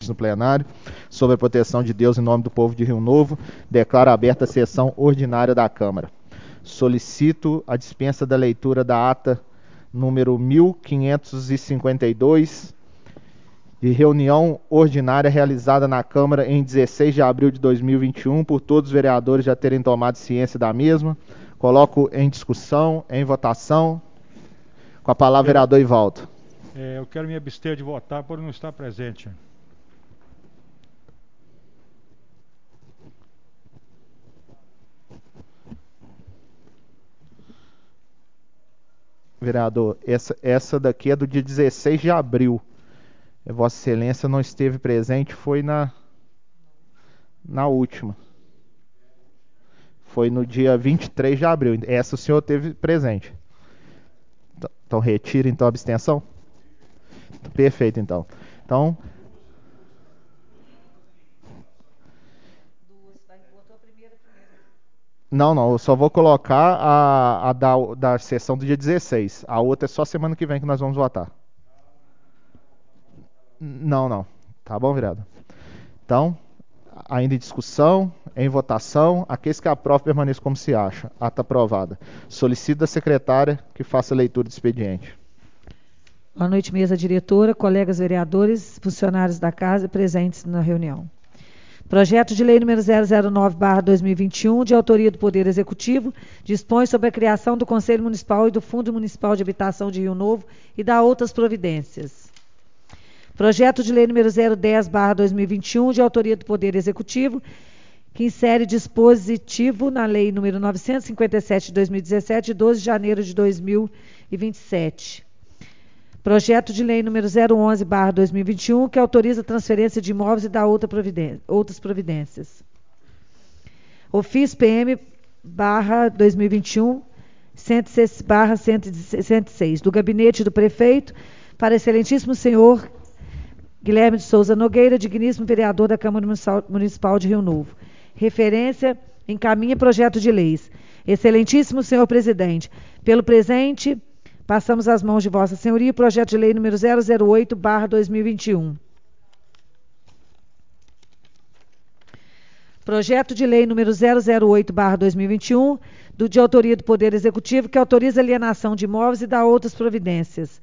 no plenário, sob a proteção de Deus em nome do povo de Rio Novo, declaro aberta a sessão ordinária da Câmara. Solicito a dispensa da leitura da ata número 1552, de reunião ordinária realizada na Câmara em 16 de abril de 2021, por todos os vereadores já terem tomado ciência da mesma. Coloco em discussão, em votação. Com a palavra, vereador Ivaldo. Eu quero me abster de votar por não estar presente. Vereador, essa daqui é do dia 16 de abril. Vossa Excelência não esteve presente, foi na última. Foi no dia 23 de abril. Essa o senhor teve presente. Então retira então a abstenção? Perfeito, então. Não, eu só vou colocar a da sessão do dia 16. A outra é só semana que vem que nós vamos votar. Não. Tá bom, vereador? Então, ainda em discussão, em votação, aqueles que aprovam permaneçam como se acha. Ata aprovada. Solicito da secretária que faça a leitura do expediente. Boa noite, mesa diretora, colegas vereadores, funcionários da casa presentes na reunião. Projeto de lei número 009/2021, de autoria do Poder Executivo, dispõe sobre a criação do Conselho Municipal e do Fundo Municipal de Habitação de Rio Novo e dá outras providências. Projeto de lei número 010/2021, de autoria do Poder Executivo, que insere dispositivo na lei número 957 de 2017, de 12 de janeiro de 2027. Projeto de lei número 011/2021, que autoriza a transferência de imóveis e dá outras providências. Ofício PM/2021, 106/106, do Gabinete do Prefeito, para excelentíssimo senhor Guilherme de Souza Nogueira, digníssimo vereador da Câmara Municipal de Rio Novo. Referência, encaminha projeto de leis. Excelentíssimo senhor presidente, pelo presente, passamos às mãos de Vossa Senhoria o projeto de lei número 008/2021. Projeto de lei número 008/2021, de autoria do Poder Executivo, que autoriza a alienação de imóveis e dá outras providências.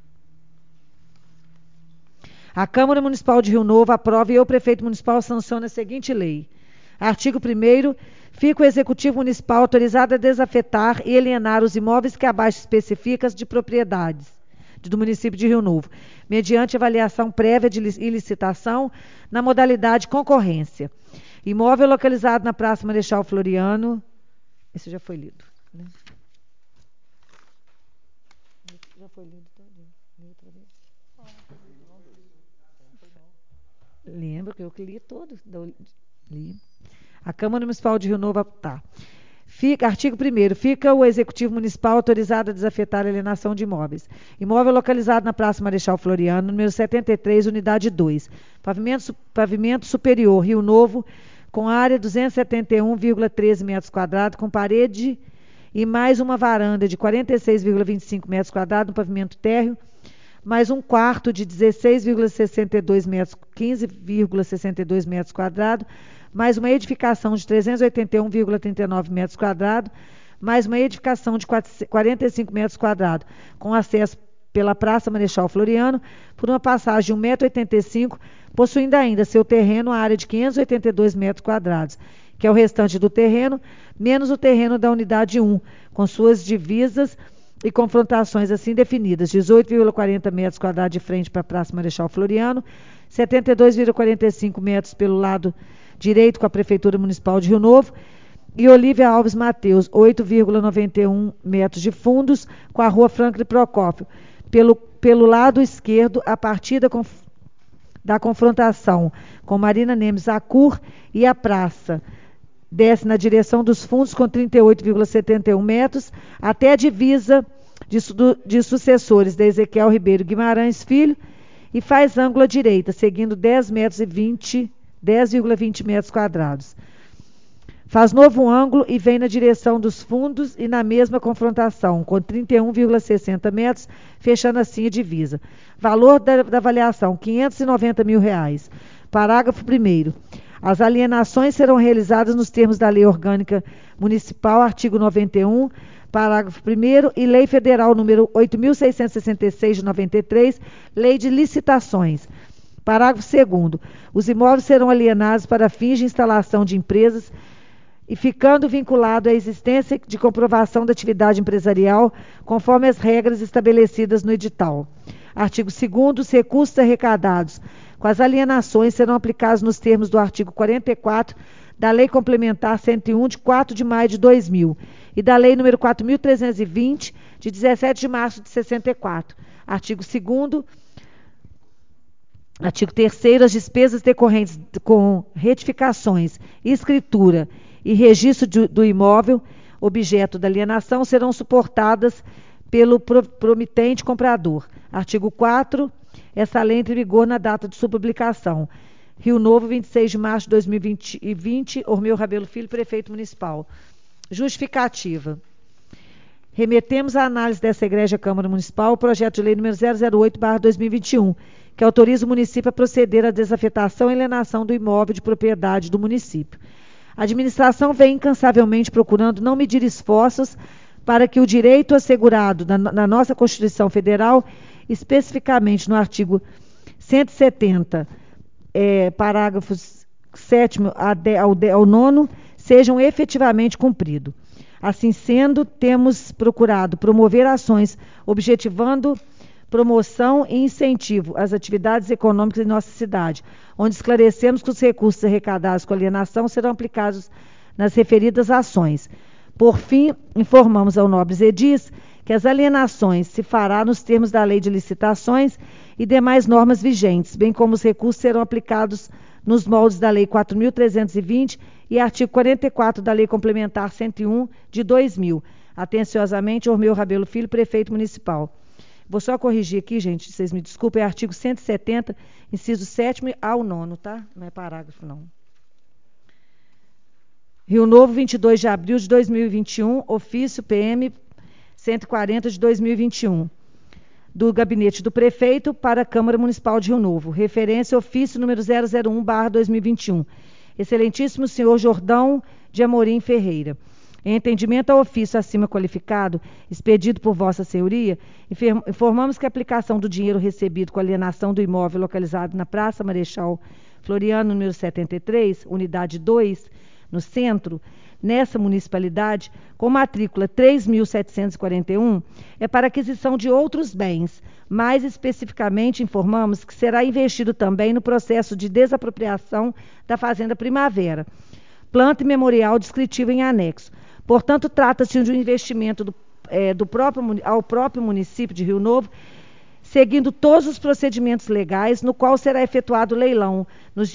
A Câmara Municipal de Rio Novo aprova e o Prefeito Municipal sanciona a seguinte lei. Artigo 1º, fica o Executivo Municipal autorizado a desafetar e alienar os imóveis que abaixo especificas de propriedades do município de Rio Novo, mediante avaliação prévia e licitação na modalidade concorrência. Imóvel localizado na Praça Marechal Floriano. Esse já foi lido, né? Já foi lido todo? Outra vez? Lembro que eu li todo. Li. A Câmara Municipal de Rio Novo, tá. Artigo 1º, fica o Executivo Municipal autorizado a desafetar a alienação de imóveis. Imóvel localizado na Praça Marechal Floriano, número 73, unidade 2. Pavimento superior, Rio Novo, com área 271,13 metros quadrados, com parede e mais uma varanda de 46,25 metros quadrados no pavimento térreo, mais um quarto de 16,62 metros, 15,62 metros quadrados, mais uma edificação de 381,39 metros quadrados, mais uma edificação de 45 metros quadrados, com acesso pela Praça Marechal Floriano, por uma passagem de 1,85 m, possuindo ainda seu terreno a área de 582 metros quadrados, que é o restante do terreno, menos o terreno da unidade 1, com suas divisas e confrontações assim definidas: 18,40 metros quadrados de frente para a Praça Marechal Floriano, 72,45 metros pelo lado direito com a Prefeitura Municipal de Rio Novo, e Olívia Alves Mateus, 8,91 metros de fundos com a Rua Franklin Procópio, pelo lado esquerdo, a partir da confrontação com Marina Nemes Acur e a praça. Desce na direção dos fundos com 38,71 metros, até a divisa de sucessores da Ezequiel Ribeiro Guimarães Filho, e faz ângulo à direita, seguindo 10,20 metros quadrados. Faz novo ângulo e vem na direção dos fundos e na mesma confrontação, com 31,60 metros, fechando assim a divisa. Valor da avaliação, R$ 590 mil. Parágrafo 1º. As alienações serão realizadas nos termos da Lei Orgânica Municipal, artigo 91, parágrafo 1º, e Lei Federal número 8.666 de 93, Lei de Licitações. Parágrafo 2º. Os imóveis serão alienados para fins de instalação de empresas e ficando vinculado à existência de comprovação da atividade empresarial, conforme as regras estabelecidas no edital. Artigo 2º. Os recursos arrecadados com as alienações serão aplicados nos termos do artigo 44 da Lei Complementar 101, de 4 de maio de 2000, e da Lei número 4.320, de 17 de março de 64. Artigo 2º. Artigo 3º. As despesas decorrentes com retificações, escritura e registro do imóvel, objeto da alienação, serão suportadas pelo promitente comprador. Artigo 4º. Essa lei entra em vigor na data de sua publicação. Rio Novo, 26 de março de 2020, Ormeu Rabelo Filho, Prefeito Municipal. Justificativa. Remetemos à análise dessa egrégia Câmara Municipal o projeto de lei número 008/2021, que autoriza o município a proceder à desafetação e alienação do imóvel de propriedade do município. A administração vem incansavelmente procurando não medir esforços para que o direito assegurado na nossa Constituição Federal, especificamente no artigo 170, parágrafos 7º ao 9º, sejam efetivamente cumpridos. Assim sendo, temos procurado promover ações objetivando promoção e incentivo às atividades econômicas em nossa cidade, onde esclarecemos que os recursos arrecadados com alienação serão aplicados nas referidas ações. Por fim, informamos ao nobres edis que as alienações se fará nos termos da Lei de Licitações e demais normas vigentes, bem como os recursos serão aplicados nos moldes da Lei 4.320 e artigo 44 da Lei Complementar 101 de 2000. Atenciosamente, Ormeu Rabelo Filho, Prefeito Municipal. Vou só corrigir aqui, gente, vocês me desculpem, é artigo 170, inciso 7º ao 9º, tá? Não é parágrafo, não. Rio Novo, 22 de abril de 2021, ofício PM 140 de 2021, do Gabinete do Prefeito para a Câmara Municipal de Rio Novo. Referência, ofício número 001/2021. Excelentíssimo senhor Jordão de Amorim Ferreira. Em entendimento ao ofício acima qualificado, expedido por Vossa Senhoria, informamos que a aplicação do dinheiro recebido com a alienação do imóvel localizado na Praça Marechal Floriano, número 73, unidade 2, no centro, nessa municipalidade, com matrícula 3.741, é para aquisição de outros bens. Mais especificamente, informamos que será investido também no processo de desapropriação da Fazenda Primavera, planta e memorial descritivo em anexo. Portanto, trata-se de um investimento ao próprio município de Rio Novo, seguindo todos os procedimentos legais, no qual será efetuado o leilão nos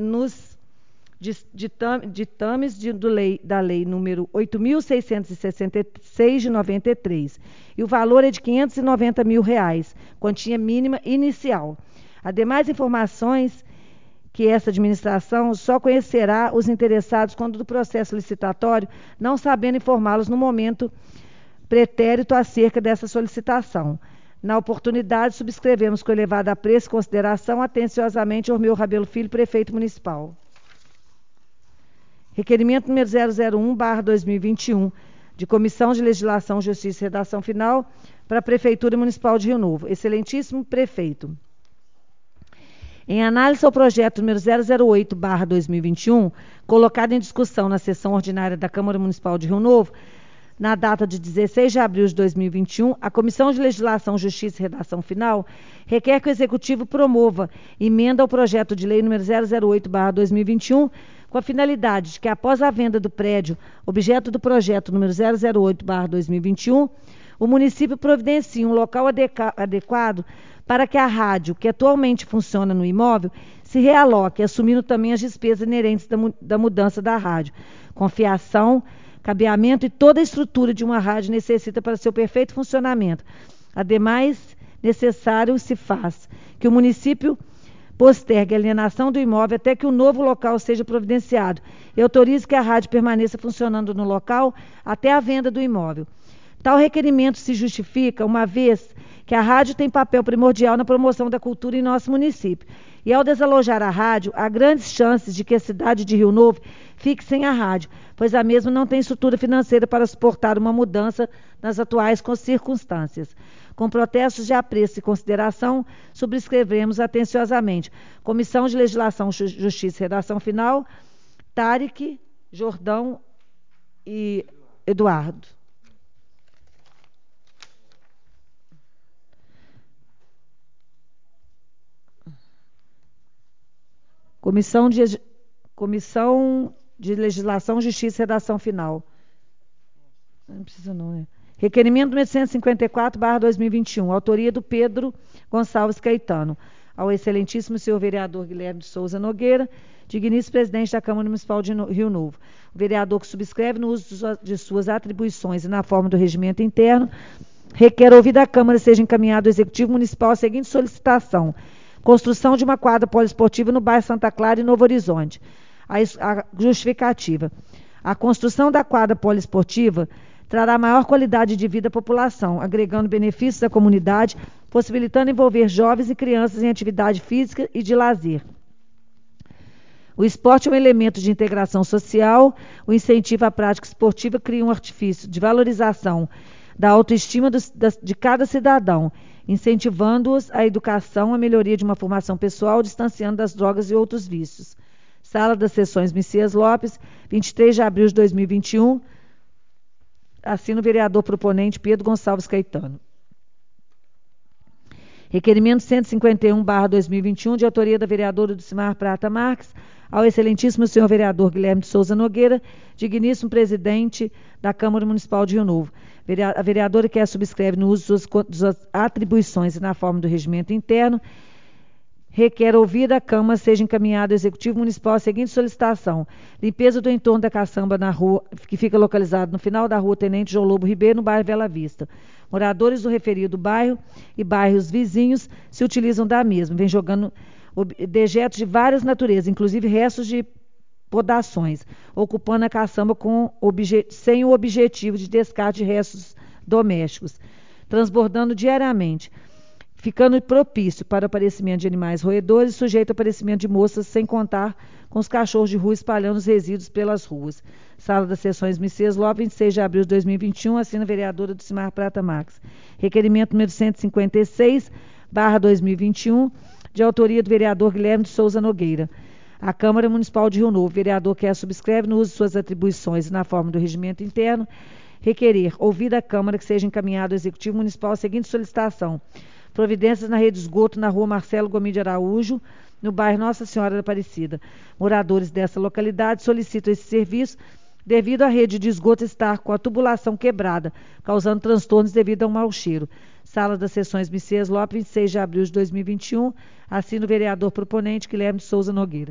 ditames da lei número 8.666 de 93. E o valor é de R$590 mil, quantia mínima inicial. Ademais, informações que essa administração só conhecerá os interessados quando do processo licitatório, não sabendo informá-los no momento pretérito acerca dessa solicitação. Na oportunidade, subscrevemos com elevado apreço e consideração, atenciosamente, Ormeu Rabelo Filho, Prefeito Municipal. Requerimento número 001/2021, de Comissão de Legislação, Justiça e Redação Final, para a Prefeitura Municipal de Rio Novo. Excelentíssimo Prefeito. Em análise ao projeto número 008/2021, colocado em discussão na sessão ordinária da Câmara Municipal de Rio Novo, na data de 16 de abril de 2021, a Comissão de Legislação, Justiça e Redação Final requer que o Executivo promova emenda ao projeto de lei número 008/2021, com a finalidade de que, após a venda do prédio, objeto do projeto número 008/2021, o município providencie um local adequado para que a rádio, que atualmente funciona no imóvel, se realoque, assumindo também as despesas inerentes da mudança da rádio. Confiação, cabeamento e toda a estrutura de uma rádio necessita para seu perfeito funcionamento. Ademais, necessário se faz que o município postergue a alienação do imóvel até que o novo local seja providenciado e autorize que a rádio permaneça funcionando no local até a venda do imóvel. Tal requerimento se justifica uma vez que a rádio tem papel primordial na promoção da cultura em nosso município E ao desalojar a rádio, há grandes chances de que a cidade de Rio Novo fique sem a rádio, pois a mesma não tem estrutura financeira para suportar uma mudança nas atuais circunstâncias. Com protestos de apreço e consideração, subscrevemos atenciosamente. Comissão de Legislação, Justiça e Redação Final, Tarek, Jordão e Eduardo. Comissão de Legislação, Justiça e Redação Final. Não precisa não, né? Requerimento número 154/2021, autoria do Pedro Gonçalves Caetano. Ao excelentíssimo senhor vereador Guilherme de Souza Nogueira, digníssimo presidente da Câmara Municipal de Rio Novo. O vereador que subscreve no uso de suas atribuições e na forma do regimento interno, requer ouvida a Câmara seja encaminhado ao Executivo Municipal a seguinte solicitação: construção de uma quadra poliesportiva no bairro Santa Clara e Novo Horizonte. A justificativa: a construção da quadra poliesportiva trará maior qualidade de vida à população, agregando benefícios à comunidade, possibilitando envolver jovens e crianças em atividade física e de lazer. O esporte é um elemento de integração social, o incentivo à prática esportiva cria um artifício de valorização da autoestima de cada cidadão, incentivando-os à educação, à melhoria de uma formação pessoal, distanciando das drogas e outros vícios. Sala das Sessões Messias Lopes, 23 de abril de 2021, assina o vereador proponente Pedro Gonçalves Caetano. Requerimento 151/2021, de autoria da vereadora Dulcimar Prata Marques, ao excelentíssimo senhor vereador Guilherme de Souza Nogueira, digníssimo presidente da Câmara Municipal de Rio Novo. A vereadora que a subscreve no uso de suas atribuições e na forma do regimento interno, requer ouvida a Câmara seja encaminhado ao Executivo Municipal a seguinte solicitação: limpeza do entorno da caçamba na rua, que fica localizado no final da rua Tenente João Lobo Ribeiro, no bairro Bela Vista. Moradores do referido bairro e bairros vizinhos se utilizam da mesma, vem jogando dejetos de várias naturezas, inclusive restos de podações, ocupando a caçamba sem o objetivo de descarte de restos domésticos, transbordando diariamente, ficando propício para o aparecimento de animais roedores e sujeito ao aparecimento de moças, sem contar com os cachorros de rua espalhando os resíduos pelas ruas. Sala das Sessões Messias Lopes, 26 de abril de 2021, assina a vereadora Dulcimar Prata Marques. Requerimento número 156/2021, de autoria do vereador Guilherme de Souza Nogueira. A Câmara Municipal de Rio Novo, vereador que a subscreve no uso de suas atribuições e na forma do regimento interno, requerer ouvida a Câmara que seja encaminhado ao Executivo Municipal a seguinte solicitação: providências na rede de esgoto na rua Marcelo Gomes de Araújo, no bairro Nossa Senhora da Aparecida. Moradores dessa localidade solicitam esse serviço devido à rede de esgoto estar com a tubulação quebrada, causando transtornos devido a um mau cheiro. Sala das Sessões Messias Lopes, 26 de abril de 2021, assina o vereador proponente Guilherme de Souza Nogueira.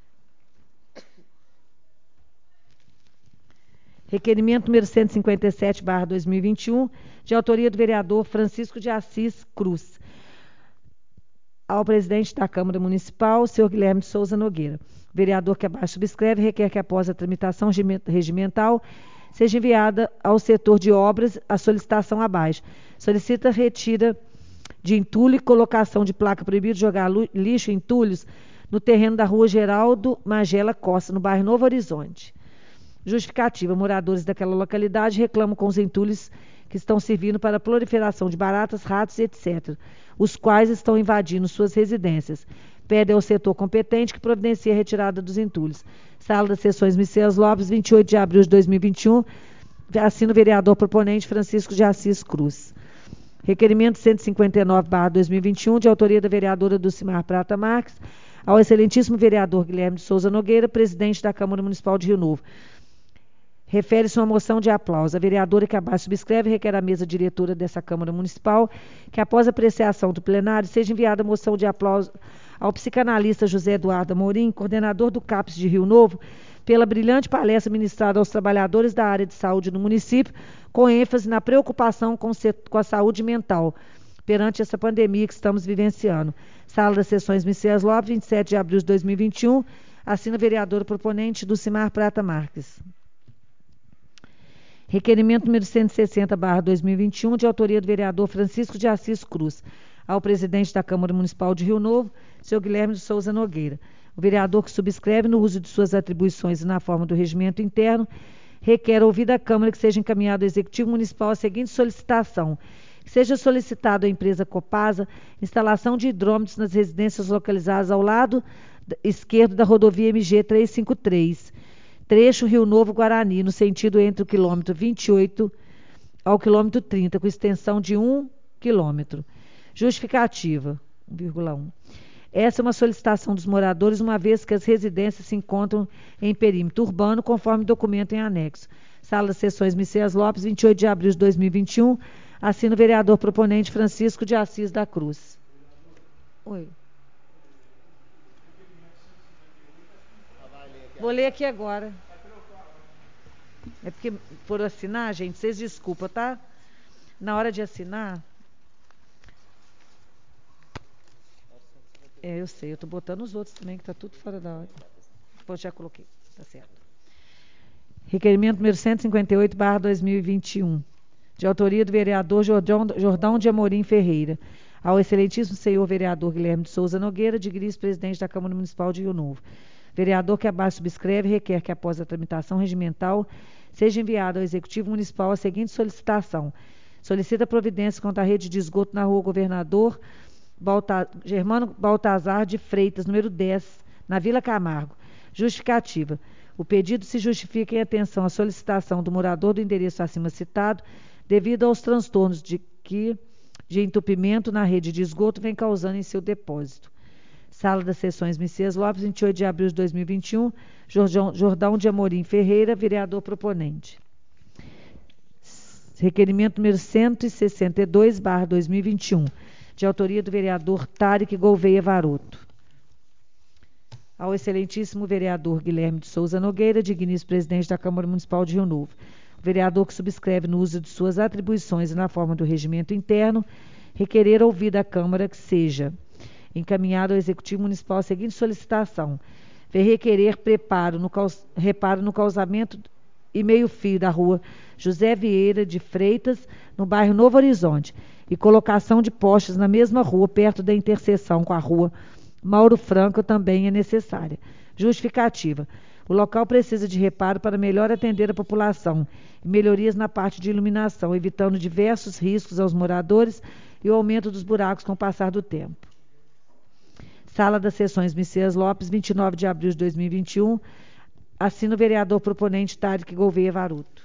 Requerimento número 157/2021, de autoria do vereador Francisco de Assis Cruz. Ao presidente da Câmara Municipal, senhor Guilherme de Souza Nogueira. O vereador que abaixo subscreve requer que, após a tramitação regimental, seja enviada ao setor de obras a solicitação abaixo. Solicita retira de entulho e colocação de placa proibido jogar lixo em entulhos no terreno da rua Geraldo Magela Costa, no bairro Novo Horizonte. Justificativa: moradores daquela localidade reclamam com os entulhos que estão servindo para a proliferação de baratas, ratos, etc., os quais estão invadindo suas residências. Pede ao setor competente que providencie a retirada dos entulhos. Sala das Sessões Messias Lopes, 28 de abril de 2021, assina o vereador proponente Francisco de Assis Cruz. Requerimento 159/2021, de autoria da vereadora Dulcimar Prata Marques, ao excelentíssimo vereador Guilherme de Souza Nogueira, presidente da Câmara Municipal de Rio Novo. Refere-se uma moção de aplauso. A vereadora que abaixo subscreve requer à mesa diretora dessa Câmara Municipal que, após a apreciação do plenário, seja enviada a moção de aplauso ao psicanalista José Eduardo Amorim, coordenador do CAPS de Rio Novo, pela brilhante palestra ministrada aos trabalhadores da área de saúde no município, com ênfase na preocupação com a saúde mental perante essa pandemia que estamos vivenciando. Sala das Sessões Messias Lopes, 27 de abril de 2021, assina a vereadora proponente Dulcimar Prata Marques. Requerimento número 160/2021, de autoria do vereador Francisco de Assis Cruz. ao presidente da Câmara Municipal de Rio Novo, senhor Guilherme de Souza Nogueira. O vereador que subscreve, no uso de suas atribuições e na forma do regimento interno, requer, ouvida a Câmara, que seja encaminhado ao Executivo Municipal a seguinte solicitação: que seja solicitado à empresa Copasa instalação de hidrômetros nas residências localizadas ao lado esquerdo da rodovia MG 353, trecho Rio Novo Guarani, no sentido entre o quilômetro 28 ao quilômetro 30, com extensão de 1 quilômetro. Justificativa, 1,1. Essa é uma solicitação dos moradores, uma vez que as residências se encontram em perímetro urbano, conforme documento em anexo. Sala das Sessões Messias Lopes, 28 de abril de 2021. Assina o vereador proponente Francisco de Assis da Cruz. Oi. Vou ler aqui agora. É porque, por assinar, gente, vocês desculpam, tá? Na hora de assinar... eu sei, eu tô botando os outros também, que tá tudo fora da hora. Depois já coloquei, tá certo. Requerimento número 158/2021, de autoria do vereador Jordão de Amorim Ferreira, ao excelentíssimo senhor vereador Guilherme de Souza Nogueira, digníssimo presidente da Câmara Municipal de Rio Novo. Vereador que abaixo subscreve requer que, após a tramitação regimental, seja enviado ao Executivo Municipal a seguinte solicitação: solicita providência contra a rede de esgoto na rua Governador Germano Baltazar de Freitas, número 10, na Vila Camargo. Justificativa. O pedido se justifica em atenção à solicitação do morador do endereço acima citado, devido aos transtornos de entupimento na rede de esgoto vem causando em seu depósito. Sala das Sessões Messias Lopes, 28 de abril de 2021. Jordão de Amorim Ferreira, vereador proponente. Requerimento número 162/2021. De autoria do vereador Tarek Gouveia Varoto. Ao excelentíssimo vereador Guilherme de Souza Nogueira, digníssimo presidente da Câmara Municipal de Rio Novo. O vereador que subscreve, no uso de suas atribuições e na forma do regimento interno, requerer ouvida a Câmara que seja encaminhado ao Executivo Municipal a seguinte solicitação: ver requerer reparo no calçamento e meio-fio da rua José Vieira de Freitas, no bairro Novo Horizonte, e colocação de postes na mesma rua, perto da interseção com a rua Mauro Franco, também é necessária. Justificativa. O local precisa de reparo para melhor atender a população e melhorias na parte de iluminação, evitando diversos riscos aos moradores e o aumento dos buracos com o passar do tempo. Sala das Sessões Messias Lopes, 29 de abril de 2021. Assina o vereador proponente Tarek Gouveia Varoto.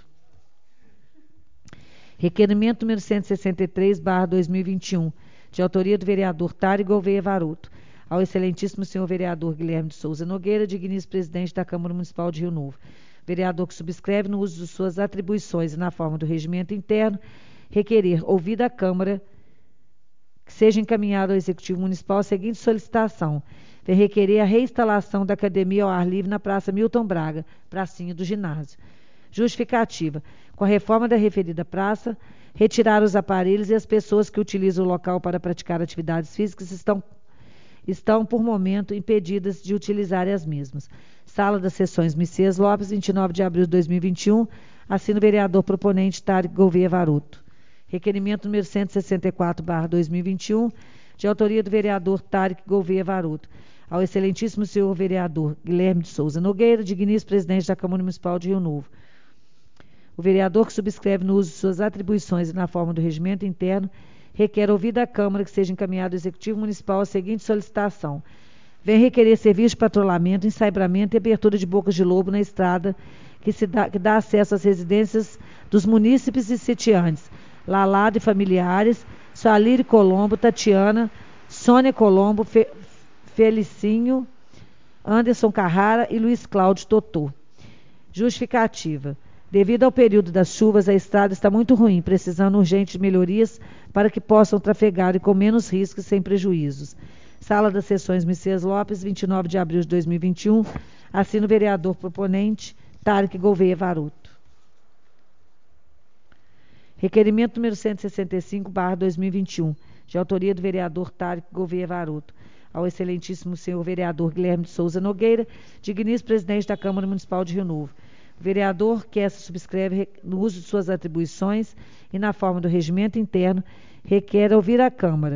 Requerimento número 163/2021, de autoria do vereador Tarek Gouveia Varoto, ao excelentíssimo senhor vereador Guilherme de Souza Nogueira, digníssimo presidente da Câmara Municipal de Rio Novo. Vereador que subscreve, no uso de suas atribuições e na forma do regimento interno, requerer, ouvida a Câmara, que seja encaminhado ao Executivo Municipal a seguinte solicitação: ver requerer a reinstalação da academia ao ar livre na Praça Milton Braga, pracinha do ginásio. Justificativa. Com a reforma da referida praça, retirar os aparelhos e as pessoas que utilizam o local para praticar atividades físicas estão por momento, impedidas de utilizar as mesmas. Sala das Sessões Messias Lopes, 29 de abril de 2021. Assina o vereador proponente Tarek Gouveia Varoto. Requerimento número 164/2021, de autoria do vereador Tarek Gouveia Varoto, ao excelentíssimo senhor vereador Guilherme de Souza Nogueira, digníssimo presidente da Câmara Municipal de Rio Novo. O vereador que subscreve, no uso de suas atribuições e na forma do regimento interno, requer, ouvida a Câmara, que seja encaminhado ao Executivo Municipal a seguinte solicitação: vem requerer serviço de patrulhamento, ensaiamento e abertura de bocas de lobo na estrada que dá acesso às residências dos munícipes e sitiantes, Lalado e familiares, Sualire Colombo, Tatiana, Sônia Colombo, Felicinho, Anderson Carrara e Luiz Cláudio Totô. Justificativa. Devido ao período das chuvas, a estrada está muito ruim, precisando urgente de melhorias para que possam trafegar e com menos riscos e sem prejuízos. Sala das Sessões Messias Lopes, 29 de abril de 2021. Assina o vereador proponente Tarek Gouveia Varoto. Requerimento número 165/2021, de autoria do vereador Tarek Gouveia Varoto, ao excelentíssimo senhor vereador Guilherme de Souza Nogueira, digníssimo presidente da Câmara Municipal de Rio Novo. O vereador que essa subscreve, no uso de suas atribuições e na forma do regimento interno, requer ouvir a Câmara,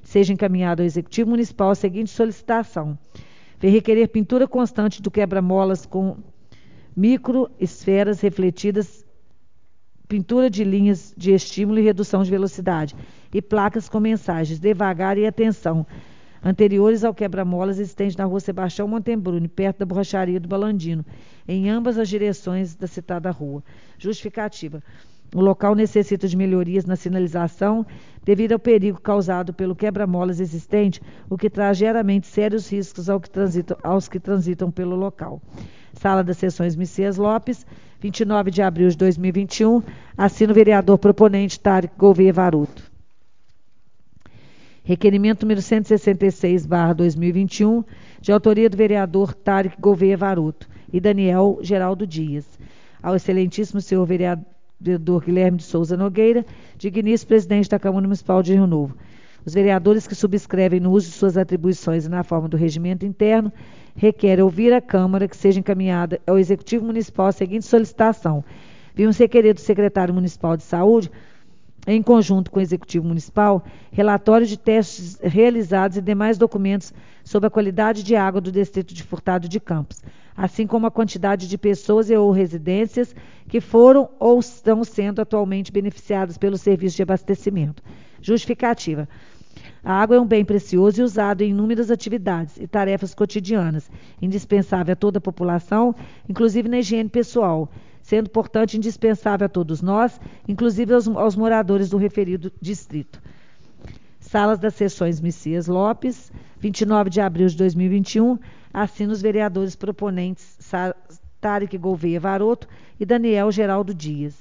seja encaminhado ao Executivo Municipal a seguinte solicitação. Vem requerer pintura constante do quebra-molas com microesferas refletidas, pintura de linhas de estímulo e redução de velocidade e placas com mensagens devagar e atenção, anteriores ao quebra-molas existente na rua Sebastião Montembruni, perto da borracharia do Balandino, em ambas as direções da citada rua. Justificativa. O local necessita de melhorias na sinalização devido ao perigo causado pelo quebra-molas existente, o que traz geralmente sérios riscos aos que transitam pelo local. Sala das Sessões Messias Lopes, 29 de abril de 2021. Assina o vereador proponente Tarek Gouveia Varoto. Requerimento número 166/2021, de autoria do vereador Tarek Gouveia Varoto e Daniel Geraldo Dias. Ao excelentíssimo senhor vereador Guilherme de Souza Nogueira, digníssimo presidente da Câmara Municipal de Rio Novo. Os vereadores que subscrevem no uso de suas atribuições e na forma do regimento interno requerem ouvir a Câmara que seja encaminhada ao Executivo Municipal a seguinte solicitação. Vimos requerer do secretário municipal de saúde, em conjunto com o Executivo Municipal, relatório de testes realizados e demais documentos sobre a qualidade de água do distrito de Furtado de Campos, assim como a quantidade de pessoas e ou residências que foram ou estão sendo atualmente beneficiadas pelo serviço de abastecimento. Justificativa. A água é um bem precioso e usado em inúmeras atividades e tarefas cotidianas, indispensável a toda a população, inclusive na higiene pessoal, sendo, portanto, indispensável a todos nós, inclusive aos moradores do referido distrito. Salas das Sessões Messias Lopes, 29 de abril de 2021, assina os vereadores proponentes Tarek Gouveia Varoto e Daniel Geraldo Dias.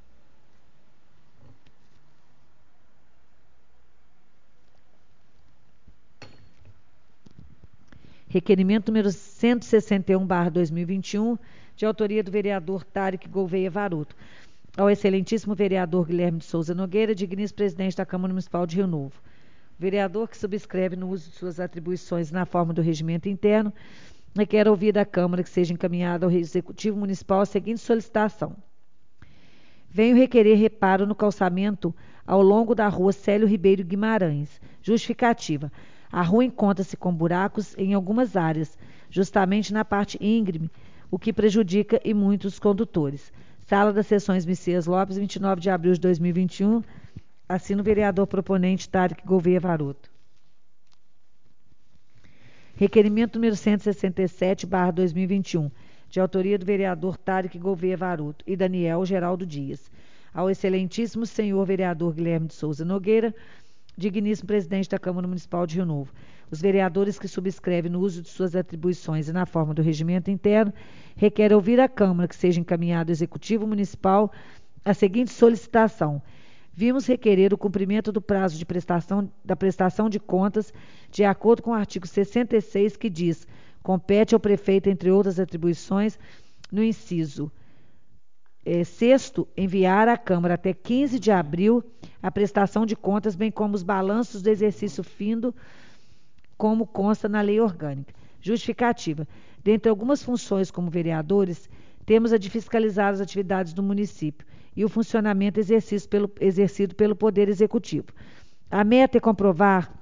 Requerimento número 161/2021, de autoria do vereador Tarek Gouveia Varoto. Ao excelentíssimo vereador Guilherme de Souza Nogueira, digníssimo presidente da Câmara Municipal de Rio Novo. O vereador que subscreve no uso de suas atribuições na forma do regimento interno requer ouvir da Câmara que seja encaminhada ao Executivo Municipal a seguinte solicitação. Venho requerer reparo no calçamento ao longo da rua Célio Ribeiro Guimarães. Justificativa. A rua encontra-se com buracos em algumas áreas, justamente na parte íngreme, o que prejudica e muito os condutores. Sala das Sessões Messias Lopes, 29 de abril de 2021. Assina o vereador proponente Tarek Gouveia Varoto. Requerimento número 167/2021, de autoria do vereador Tarek Gouveia Varoto e Daniel Geraldo Dias. Ao excelentíssimo senhor vereador Guilherme de Souza Nogueira, digníssimo presidente da Câmara Municipal de Rio Novo. Os vereadores que subscrevem no uso de suas atribuições e na forma do regimento interno requerem ouvir a Câmara que seja encaminhado ao Executivo Municipal a seguinte solicitação. Vimos requerer o cumprimento do prazo de prestação de contas de acordo com o artigo 66, que diz: compete ao prefeito, entre outras atribuições, no inciso sexto, enviar à Câmara até 15 de abril a prestação de contas, bem como os balanços do exercício findo, como consta na lei orgânica. Justificativa. Dentre algumas funções como vereadores, temos a de fiscalizar as atividades do município e o funcionamento exercido pelo Poder Executivo. A meta é comprovar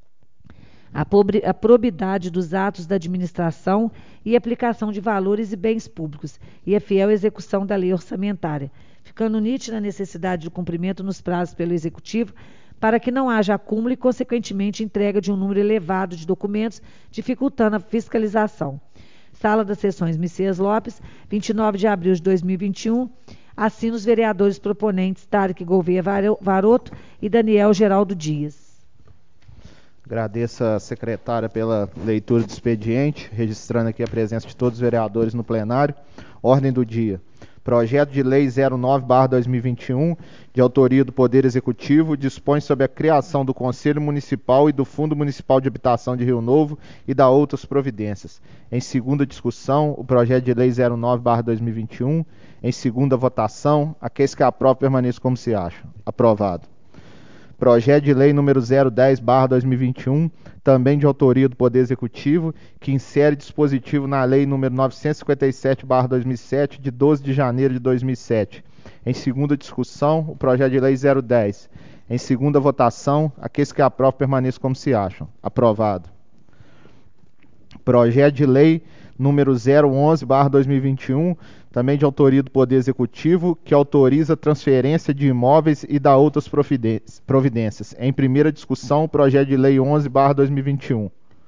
a probidade dos atos da administração e aplicação de valores e bens públicos e a fiel execução da lei orçamentária, ficando nítida a necessidade do cumprimento nos prazos pelo Executivo para que não haja acúmulo e, consequentemente, entrega de um número elevado de documentos, dificultando a fiscalização. Sala das Sessões Messias Lopes, 29 de abril de 2021, assina os vereadores proponentes Tarek Gouveia Varoto e Daniel Geraldo Dias. Agradeço a secretária pela leitura do expediente, registrando aqui a presença de todos os vereadores no plenário. Ordem do dia. Projeto de Lei 09/2021, de autoria do Poder Executivo, dispõe sobre a criação do Conselho Municipal e do Fundo Municipal de Habitação de Rio Novo e da outras providências. Em segunda discussão, o projeto de Lei 09/2021. Em segunda votação, aqueles que aprovam permaneçam como se acham. Aprovado. Projeto de Lei número 010/2021, também de autoria do Poder Executivo, que insere dispositivo na Lei número 957/2007, de 12 de janeiro de 2007. Em segunda discussão, o projeto de Lei 010. Em segunda votação, aqueles que aprovam permaneçam como se acham. Aprovado. Projeto de Lei número 011/2021, também de autoria do Poder Executivo, que autoriza a transferência de imóveis e dá outras providências. Em primeira discussão, o projeto de Lei 11/2021.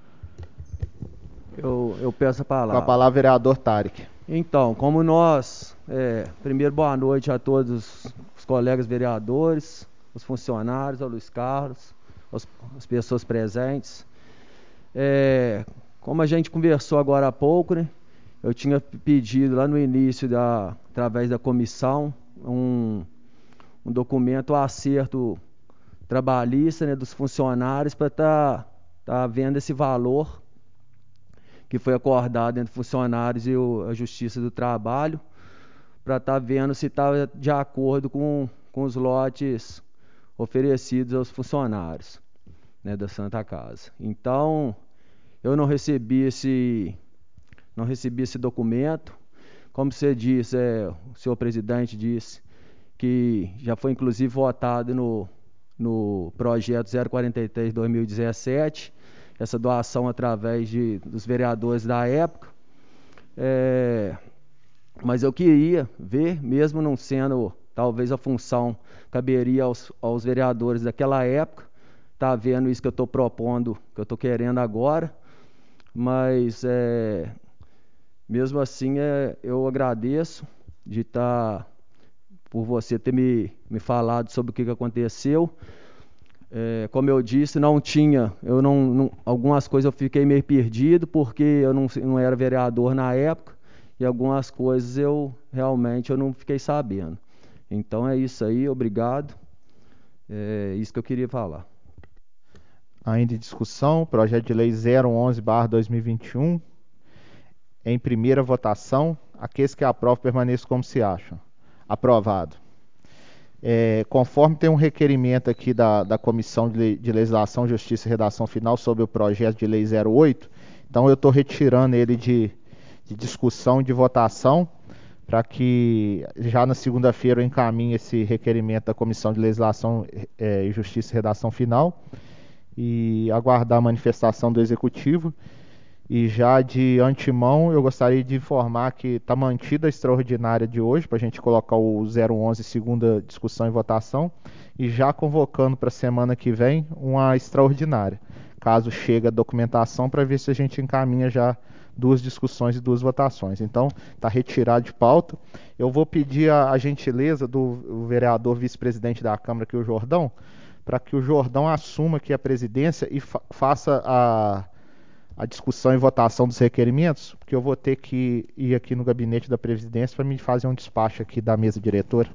Eu peço a Com a palavra. palavra, vereador Tarek. Então, como nós... primeiro, boa noite a todos os colegas vereadores, os funcionários, ao Luiz Carlos, as pessoas presentes. Como a gente conversou agora há pouco, né? Eu tinha pedido lá no início, através da comissão, um documento, acerto trabalhista, né, dos funcionários, para tá vendo esse valor que foi acordado entre funcionários e a Justiça do Trabalho, para estar vendo se estava de acordo com os lotes oferecidos aos funcionários, né, da Santa Casa. Então, eu não recebi esse documento. Como você disse, o senhor presidente disse que já foi inclusive votado no projeto 043/2017, essa doação através dos vereadores da época. Mas eu queria ver, mesmo não sendo talvez a função caberia aos vereadores daquela época, tá vendo isso que eu estou propondo, que eu estou querendo agora, mas mesmo assim eu agradeço por você ter me falado sobre o que aconteceu. Como eu disse, algumas coisas eu fiquei meio perdido, porque eu não era vereador na época, e algumas coisas eu não fiquei sabendo. Então é isso aí, obrigado. É isso que eu queria falar. Ainda em discussão, projeto de lei 011/2021. Em primeira votação, aqueles que aprovam permaneçam como se acham. Aprovado. Conforme tem um requerimento aqui da Comissão de Legislação, Justiça e Redação Final sobre o projeto de lei 08, então eu estou retirando ele de discussão e de votação, para que já na segunda-feira eu encaminhe esse requerimento da Comissão de Legislação, Justiça e Redação Final, e aguardar a manifestação do Executivo. E já de antemão eu gostaria de informar que está mantida a extraordinária de hoje, para a gente colocar o 011 segunda discussão e votação, e já convocando para a semana que vem uma extraordinária, caso chegue a documentação, para ver se a gente encaminha já 2 discussões e 2 votações. Então, está retirado de pauta. Eu vou pedir a gentileza do vereador vice-presidente da Câmara, que é o Jordão, para que o Jordão assuma aqui a presidência e faça a discussão e votação dos requerimentos, porque eu vou ter que ir aqui no gabinete da presidência para me fazer um despacho aqui da mesa diretora.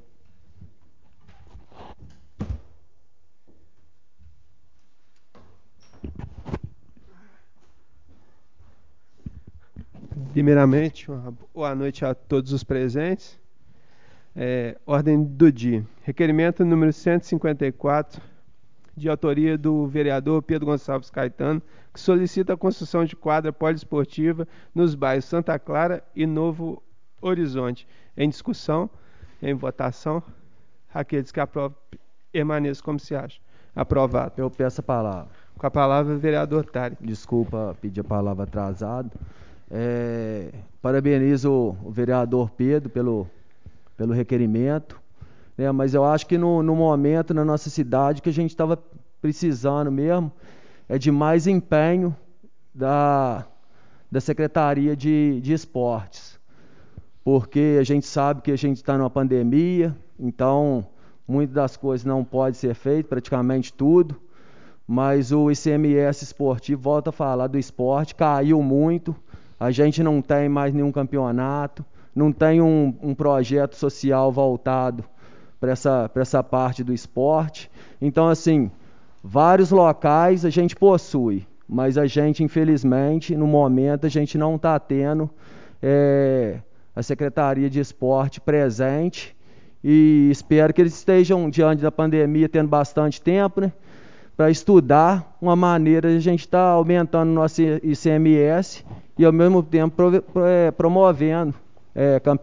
Primeiramente, uma boa noite a todos os presentes. Ordem do dia. Requerimento número 154, de autoria do vereador Pedro Gonçalves Caetano, que solicita a construção de quadra poliesportiva nos bairros Santa Clara e Novo Horizonte. Em discussão, em votação, aqueles que aprovam permaneçam como se acha. Aprovado. Eu peço a palavra. Com a palavra, o vereador Tarek. Desculpa pedir a palavra atrasado. Parabenizo o vereador Pedro pelo requerimento, né? Mas eu acho que no momento na nossa cidade que a gente estava precisando mesmo de mais empenho da Secretaria de Esportes, porque a gente sabe que a gente está numa pandemia, então muitas das coisas não podem ser feitas, praticamente tudo, mas o ICMS esportivo, volta a falar do esporte, caiu muito. A gente não tem mais nenhum campeonato, não tem um projeto social voltado para essa parte do esporte. Então, assim, vários locais a gente possui, mas a gente, infelizmente, no momento, a gente não está tendo a Secretaria de Esporte presente, e espero que eles estejam, diante da pandemia, tendo bastante tempo, né, para estudar uma maneira de a gente estar aumentando o nosso ICMS e, ao mesmo tempo, promovendo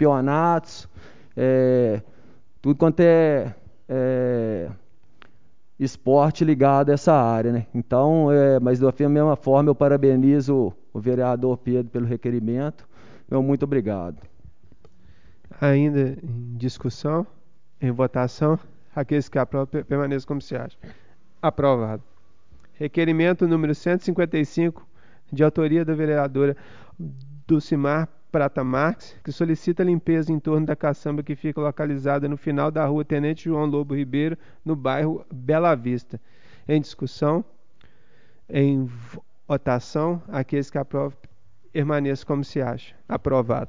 campeonatos, tudo quanto esporte ligado a essa área, né? Então, mas da mesma forma eu parabenizo o vereador Pedro pelo requerimento. Meu muito obrigado. Ainda em discussão, em votação, aqueles que aprovam permaneçam como se acha. Aprovado. Requerimento número 155, de autoria da vereadora Dulcimar Prata Marques, que solicita limpeza em torno da caçamba que fica localizada no final da rua Tenente João Lobo Ribeiro, no bairro Bela Vista. Em discussão, em votação, aqueles que aprovam permaneçam como se acha. Aprovado.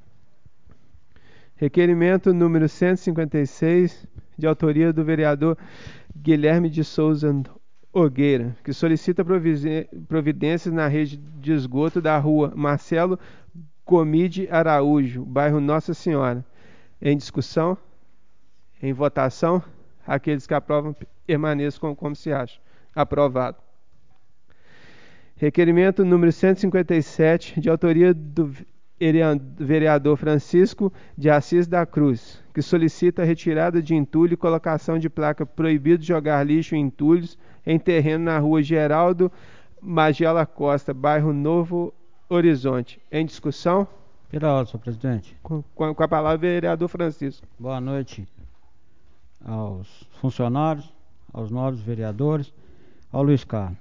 Requerimento número 156, de autoria do vereador Guilherme de Souza Nogueira, que solicita providências na rede de esgoto da rua Marcelo Comide Araújo, bairro Nossa Senhora. Em discussão, em votação, aqueles que aprovam permaneçam como se acha. Aprovado. Requerimento número 157, de autoria do vereador Francisco de Assis da Cruz, que solicita a retirada de entulho e colocação de placa proibido jogar lixo em entulhos em terreno na rua Geraldo Magela Costa, bairro Novo Horizonte. Em discussão? Pela ordem, senhor presidente. Com a palavra, vereador Francisco. Boa noite aos funcionários, aos nobres vereadores, ao Luiz Carlos.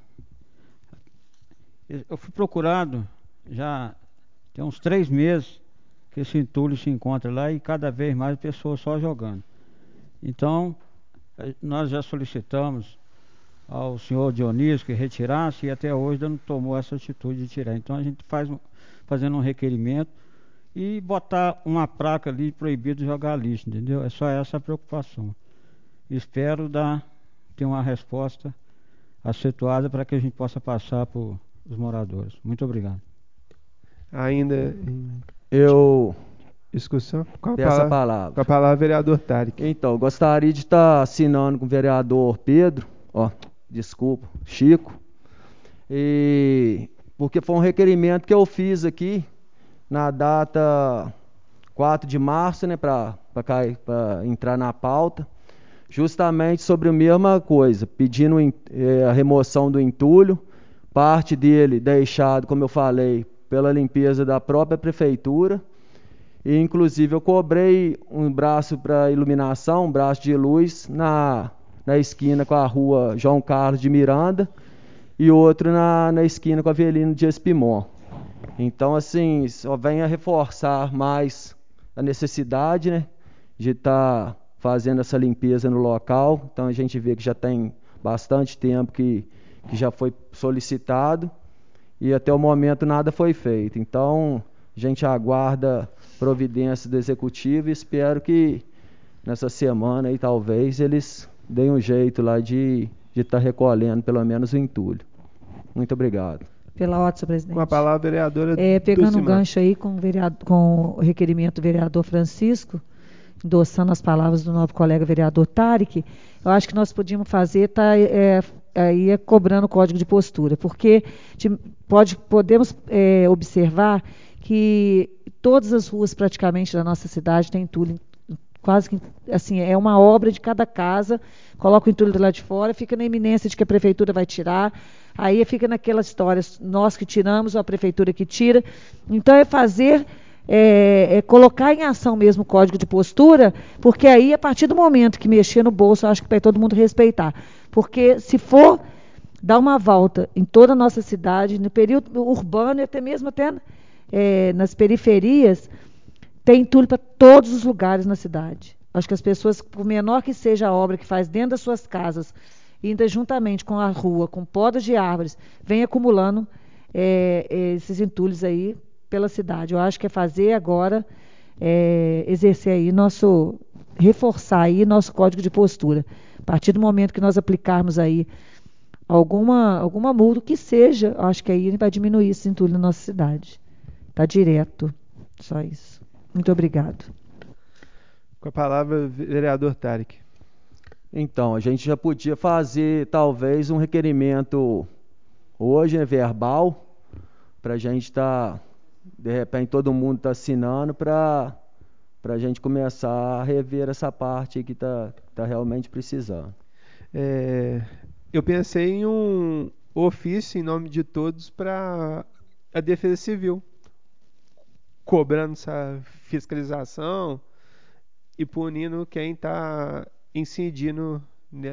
Eu fui procurado já tem uns 3 meses que esse entulho se encontra lá e cada vez mais pessoas só jogando. Então, nós já solicitamos ao senhor Dionísio que retirasse e até hoje não tomou essa atitude de tirar. Então a gente fazendo um requerimento e botar uma placa ali proibido jogar lixo, entendeu? É só essa a preocupação. Espero ter uma resposta acertada para que a gente possa passar para os moradores. Muito obrigado. Ainda Eu discussão? Com a palavra. Com a palavra, vereador Tarek. Então, gostaria de estar assinando com o vereador Pedro, Chico, porque foi um requerimento que eu fiz aqui na data 4 de março, né, para entrar na pauta, justamente sobre a mesma coisa, pedindo a remoção do entulho, parte dele deixado, como eu falei, pela limpeza da própria prefeitura, e inclusive eu cobrei um braço para iluminação, um braço de luz na esquina com a rua João Carlos de Miranda e outro na esquina com a Avelino Dias Pimon. Então, assim, só vem a reforçar mais a necessidade, né, de estar fazendo essa limpeza no local. Então a gente vê que já tem bastante tempo que já foi solicitado e até o momento nada foi feito. Então a gente aguarda providência do executivo e espero que nessa semana aí talvez eles deem um jeito lá de estar recolhendo pelo menos o entulho. Muito obrigado. Pela ordem, senhor presidente. Com a palavra, vereadora pegando um gancho aí com o requerimento do vereador Francisco, endossando as palavras do novo colega vereador Tarek, eu acho que nós podíamos fazer, aí cobrando o código de postura, porque podemos observar que todas as ruas praticamente da nossa cidade têm entulho, quase que assim, é uma obra de cada casa, coloca o entulho do lado de fora, fica na iminência de que a prefeitura vai tirar, aí fica naquela história, nós que tiramos ou a prefeitura que tira. Então colocar em ação mesmo o código de postura, porque aí a partir do momento que mexer no bolso, eu acho que vai todo mundo respeitar, porque se for dar uma volta em toda a nossa cidade, no período urbano e até mesmo nas periferias, tem entulho para todos os lugares na cidade. Acho que as pessoas, por menor que seja a obra que faz dentro das suas casas, ainda juntamente com a rua, com podas de árvores, vem acumulando esses entulhos aí pela cidade. Eu acho que é fazer agora, exercer aí reforçar aí nosso código de postura. A partir do momento que nós aplicarmos aí alguma multa, que seja, acho que aí vai diminuir esse entulho na nossa cidade. Está direto. Só isso. Muito obrigado. Com a palavra, vereador Tarek. Então, a gente já podia fazer, talvez, um requerimento hoje, né, verbal, para a gente estar, de repente, todo mundo está assinando para a gente começar a rever essa parte aí que está realmente precisando. Eu pensei em um ofício em nome de todos para a Defesa Civil, cobrando essa fiscalização e punindo quem está incidindo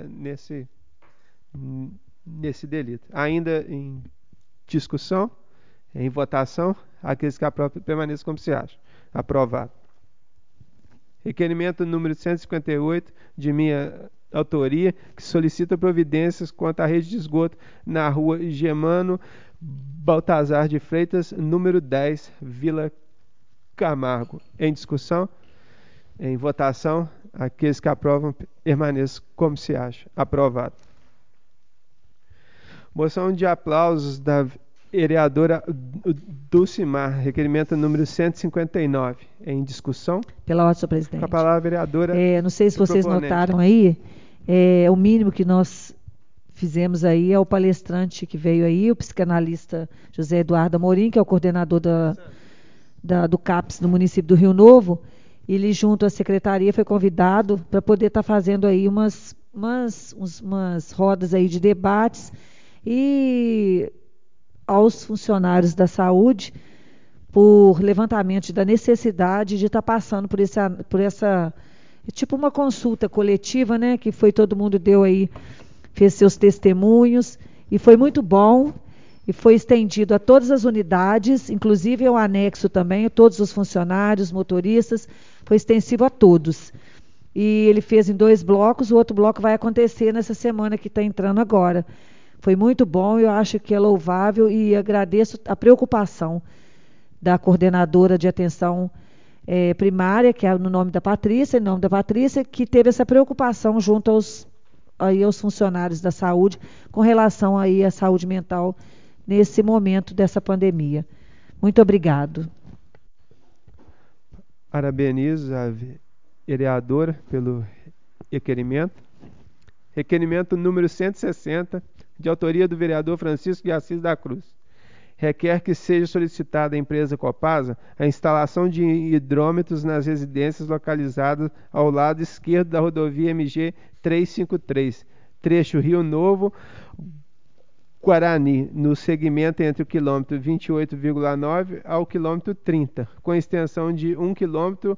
nesse delito. Ainda em discussão, em votação, aqueles que aprovam permaneçam como se acha. Aprovado. Requerimento número 158, de minha autoria, que solicita providências quanto à rede de esgoto na rua Gemano Baltazar de Freitas, número 10, Vila Camargo. Em discussão, em votação, aqueles que aprovam permaneçam como se acha. Aprovado. Moção de aplausos da vereadora Dulcimar, requerimento número 159. Em discussão. Pela ordem, senhor presidente. Com a palavra, vereadora. Não sei se vocês notaram aí, o mínimo que nós fizemos aí é o palestrante que veio aí, o psicanalista José Eduardo Amorim, que é o coordenador do CAPS do município do Rio Novo. Ele, junto à secretaria, foi convidado para poder estar fazendo aí umas rodas aí de debates e aos funcionários da saúde por levantamento da necessidade de estar passando por essa tipo uma consulta coletiva, né, que foi todo mundo deu aí, fez seus testemunhos e foi muito bom e foi estendido a todas as unidades, inclusive ao anexo também, a todos os funcionários, motoristas, foi extensivo a todos. E ele fez em 2 blocos, o outro bloco vai acontecer nessa semana que está entrando agora. Foi muito bom, eu acho que é louvável e agradeço a preocupação da coordenadora de atenção primária, que é no nome da Patrícia, em nome da Patrícia, que teve essa preocupação junto aos funcionários da saúde com relação aí à saúde mental nesse momento dessa pandemia. Muito obrigado. Parabenizo a vereadora pelo requerimento. Requerimento número 160, de autoria do vereador Francisco de Assis da Cruz. Requer que seja solicitada à empresa Copasa a instalação de hidrômetros nas residências localizadas ao lado esquerdo da rodovia MG 353, trecho Rio Novo, Guarani, no segmento entre o quilômetro 28,9 ao quilômetro 30, com extensão de 1,1 km.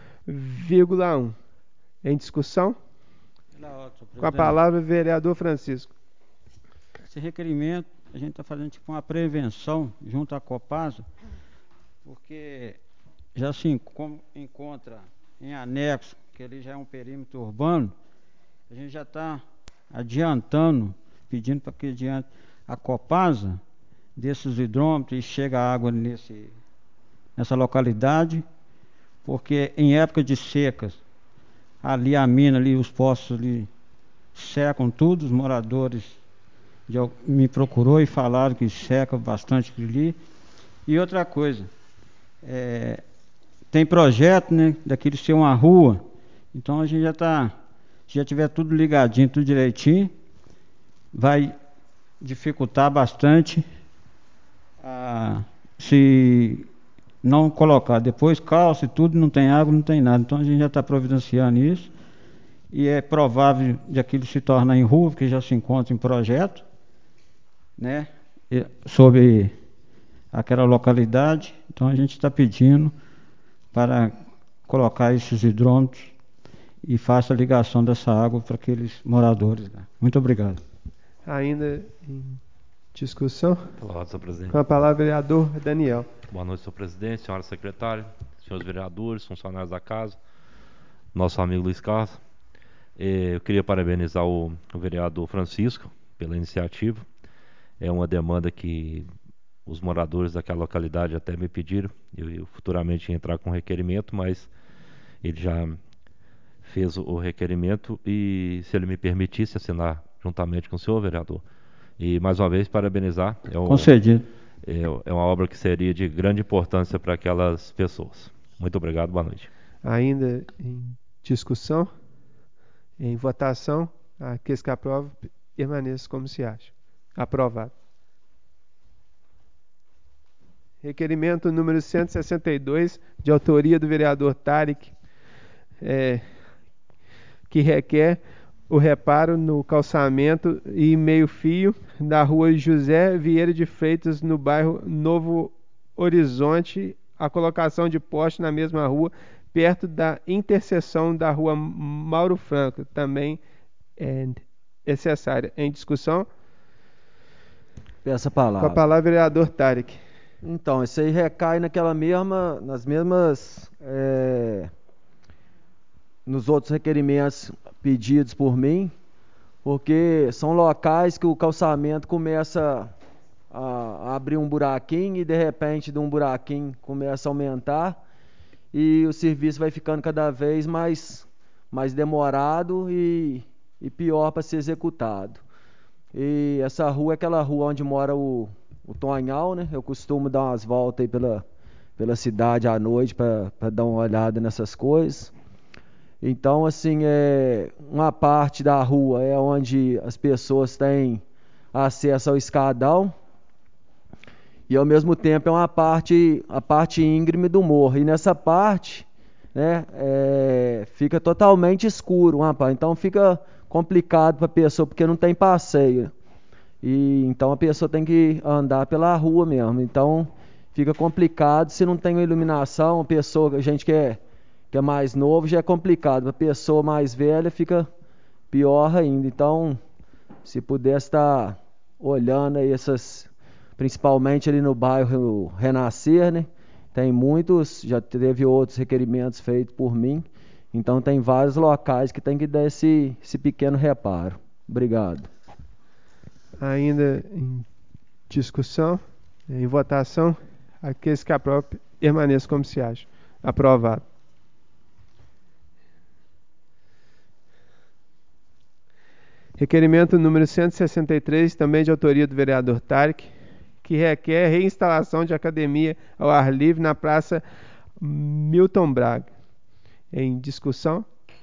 Em discussão? Com a palavra, vereador Francisco. Esse requerimento, a gente está fazendo tipo uma prevenção junto à Copasa, porque já se encontra em anexo, que ali já é um perímetro urbano, a gente já está adiantando, pedindo para que adiante a Copasa desses hidrômetros e chega a água nessa localidade, porque em época de secas, ali a mina, ali os poços ali secam tudo, os moradores me procurou e falaram que seca bastante ali. E outra coisa, tem projeto, né, daquele ser uma rua, então a gente já tiver tudo ligadinho, tudo direitinho, vai dificultar bastante se não colocar depois calça e tudo, não tem água, não tem nada. Então a gente já está providenciando isso e é provável de aquilo se tornar em rua, porque já se encontra em projeto, né, sobre aquela localidade. Então a gente está pedindo para colocar esses hidrômetros e faça a ligação dessa água para aqueles moradores lá. Muito obrigado. Ainda em discussão? Pela senhor presidente. Com a palavra, vereador Daniel. Boa noite, senhor presidente, senhora secretária, senhores vereadores, funcionários da casa, nosso amigo Luiz Carlos. Eu queria parabenizar o vereador Francisco pela iniciativa. É uma demanda que os moradores daquela localidade até me pediram. Eu futuramente ia entrar com requerimento, mas ele já fez o requerimento e, se ele me permitisse, assinar juntamente com o senhor, vereador. E, mais uma vez, parabenizar. Concedido. É uma obra que seria de grande importância para aquelas pessoas. Muito obrigado, boa noite. Ainda em discussão, em votação, aqueles que aprovam, permaneçam como se acha. Aprovado. Requerimento número 162, de autoria do vereador Tarek, que requer o reparo no calçamento e meio-fio da rua José Vieira de Freitas, no bairro Novo Horizonte, a colocação de poste na mesma rua, perto da interseção da rua Mauro Franco, também é necessária. Em discussão? Peço a Com a palavra. palavra, vereador Tarek. Então, isso aí recai nas mesmas, nos outros requerimentos pedidos por mim, porque são locais que o calçamento começa a abrir um buraquinho e de repente de um buraquinho começa a aumentar e o serviço vai ficando cada vez mais demorado e pior para ser executado. E essa rua é aquela rua onde mora o Tonhal, né? Eu costumo dar umas voltas aí pela cidade à noite para dar uma olhada nessas coisas. Então, assim, uma parte da rua é onde as pessoas têm acesso ao escadão e, ao mesmo tempo, é a parte íngreme do morro. E nessa parte, né, fica totalmente escuro, rapaz. Então, fica complicado para a pessoa, porque não tem passeio. E então a pessoa tem que andar pela rua mesmo. Então fica complicado se não tem uma iluminação. A gente que é mais novo já é complicado. A pessoa mais velha fica pior ainda. Então, se pudesse estar olhando aí principalmente ali no bairro Renascer, né? Tem muitos, já teve outros requerimentos feitos por mim. Então tem vários locais que tem que dar esse pequeno reparo. Obrigado. Ainda em discussão, em votação, aqueles que aprovam permaneçam como se acham. Aprovado. Requerimento número 163, também de autoria do vereador Tarek, que requer reinstalação de academia ao ar livre na Praça Milton Braga. Em discussão?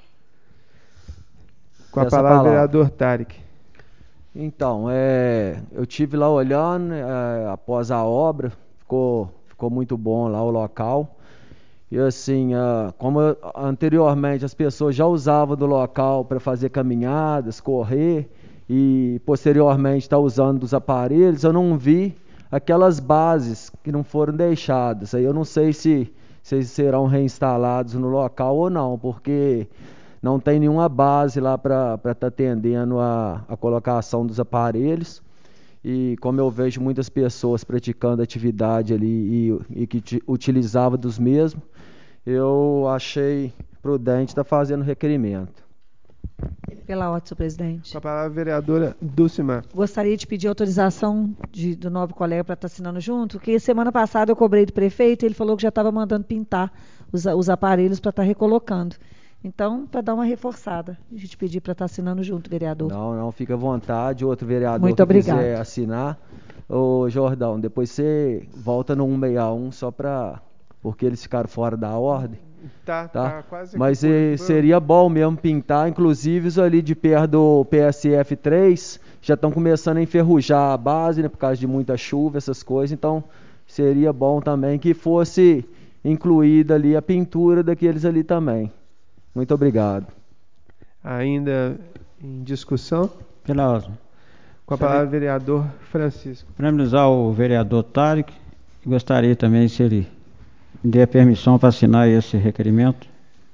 Com a palavra, vereador Tarek. Então, eu tive lá olhando, após a obra, ficou muito bom lá o local. E assim, como anteriormente as pessoas já usavam do local para fazer caminhadas, correr, e posteriormente está usando dos aparelhos, eu não vi aquelas bases que não foram deixadas. Aí eu não sei se serão reinstalados no local ou não, porque não tem nenhuma base lá para estar atendendo a colocação dos aparelhos. E como eu vejo muitas pessoas praticando atividade ali e que utilizavam dos mesmos, eu achei prudente estar fazendo requerimento. Pela ordem, senhor presidente. Com a palavra, vereadora Dulcimar. Gostaria de pedir autorização do novo colega para estar assinando junto, porque semana passada eu cobrei do prefeito e ele falou que já estava mandando pintar os aparelhos para estar recolocando. Então, para dar uma reforçada, a gente pedir para estar assinando junto, vereador. Não, fica à vontade. Outro vereador Muito que obrigado. quiser assinar. Ô, Jordão, depois você volta no 161 só porque eles ficaram fora da ordem. Tá quase. Mas seria bom mesmo pintar, inclusive os ali de perto do PSF 3 já estão começando a enferrujar a base, né, por causa de muita chuva, essas coisas. Então seria bom também que fosse incluída ali a pintura daqueles ali também. Muito obrigado. Ainda em discussão? Pela ordem. Com a palavra, vereador Francisco. Parabenizar o vereador Tarek e gostaria também, se ele dê a permissão para assinar esse requerimento.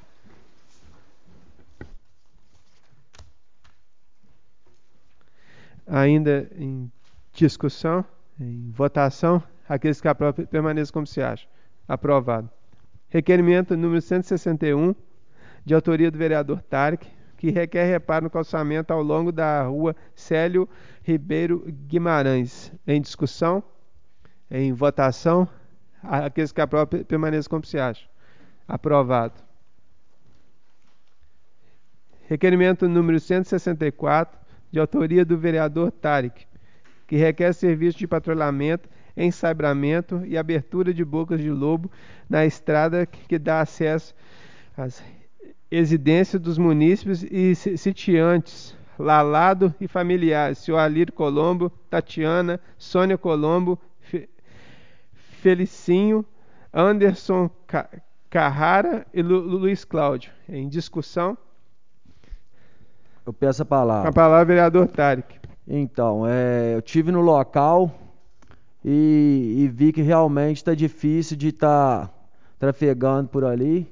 Ainda em discussão, em votação, aqueles que aprovam permaneçam como se acham. Aprovado. Requerimento número 161, de autoria do vereador Tarek, que requer reparo no calçamento ao longo da rua Célio Ribeiro Guimarães. Em discussão, em votação, aqueles que aprovam permaneçam como se acham. Aprovado. Requerimento número 164, de autoria do vereador Tarek, que requer serviço de patrulhamento, ensabramento e abertura de bocas de lobo na estrada que dá acesso às residências dos munícipes e sitiantes, Lalado e familiares, senhor Alírio Colombo, Tatiana, Sônia Colombo, Felicinho, Anderson Carrara e Luiz Cláudio. Em discussão? Eu peço a Com palavra. a palavra, vereador Tarek. Então, eu tive no local e vi que realmente está difícil de estar trafegando por ali.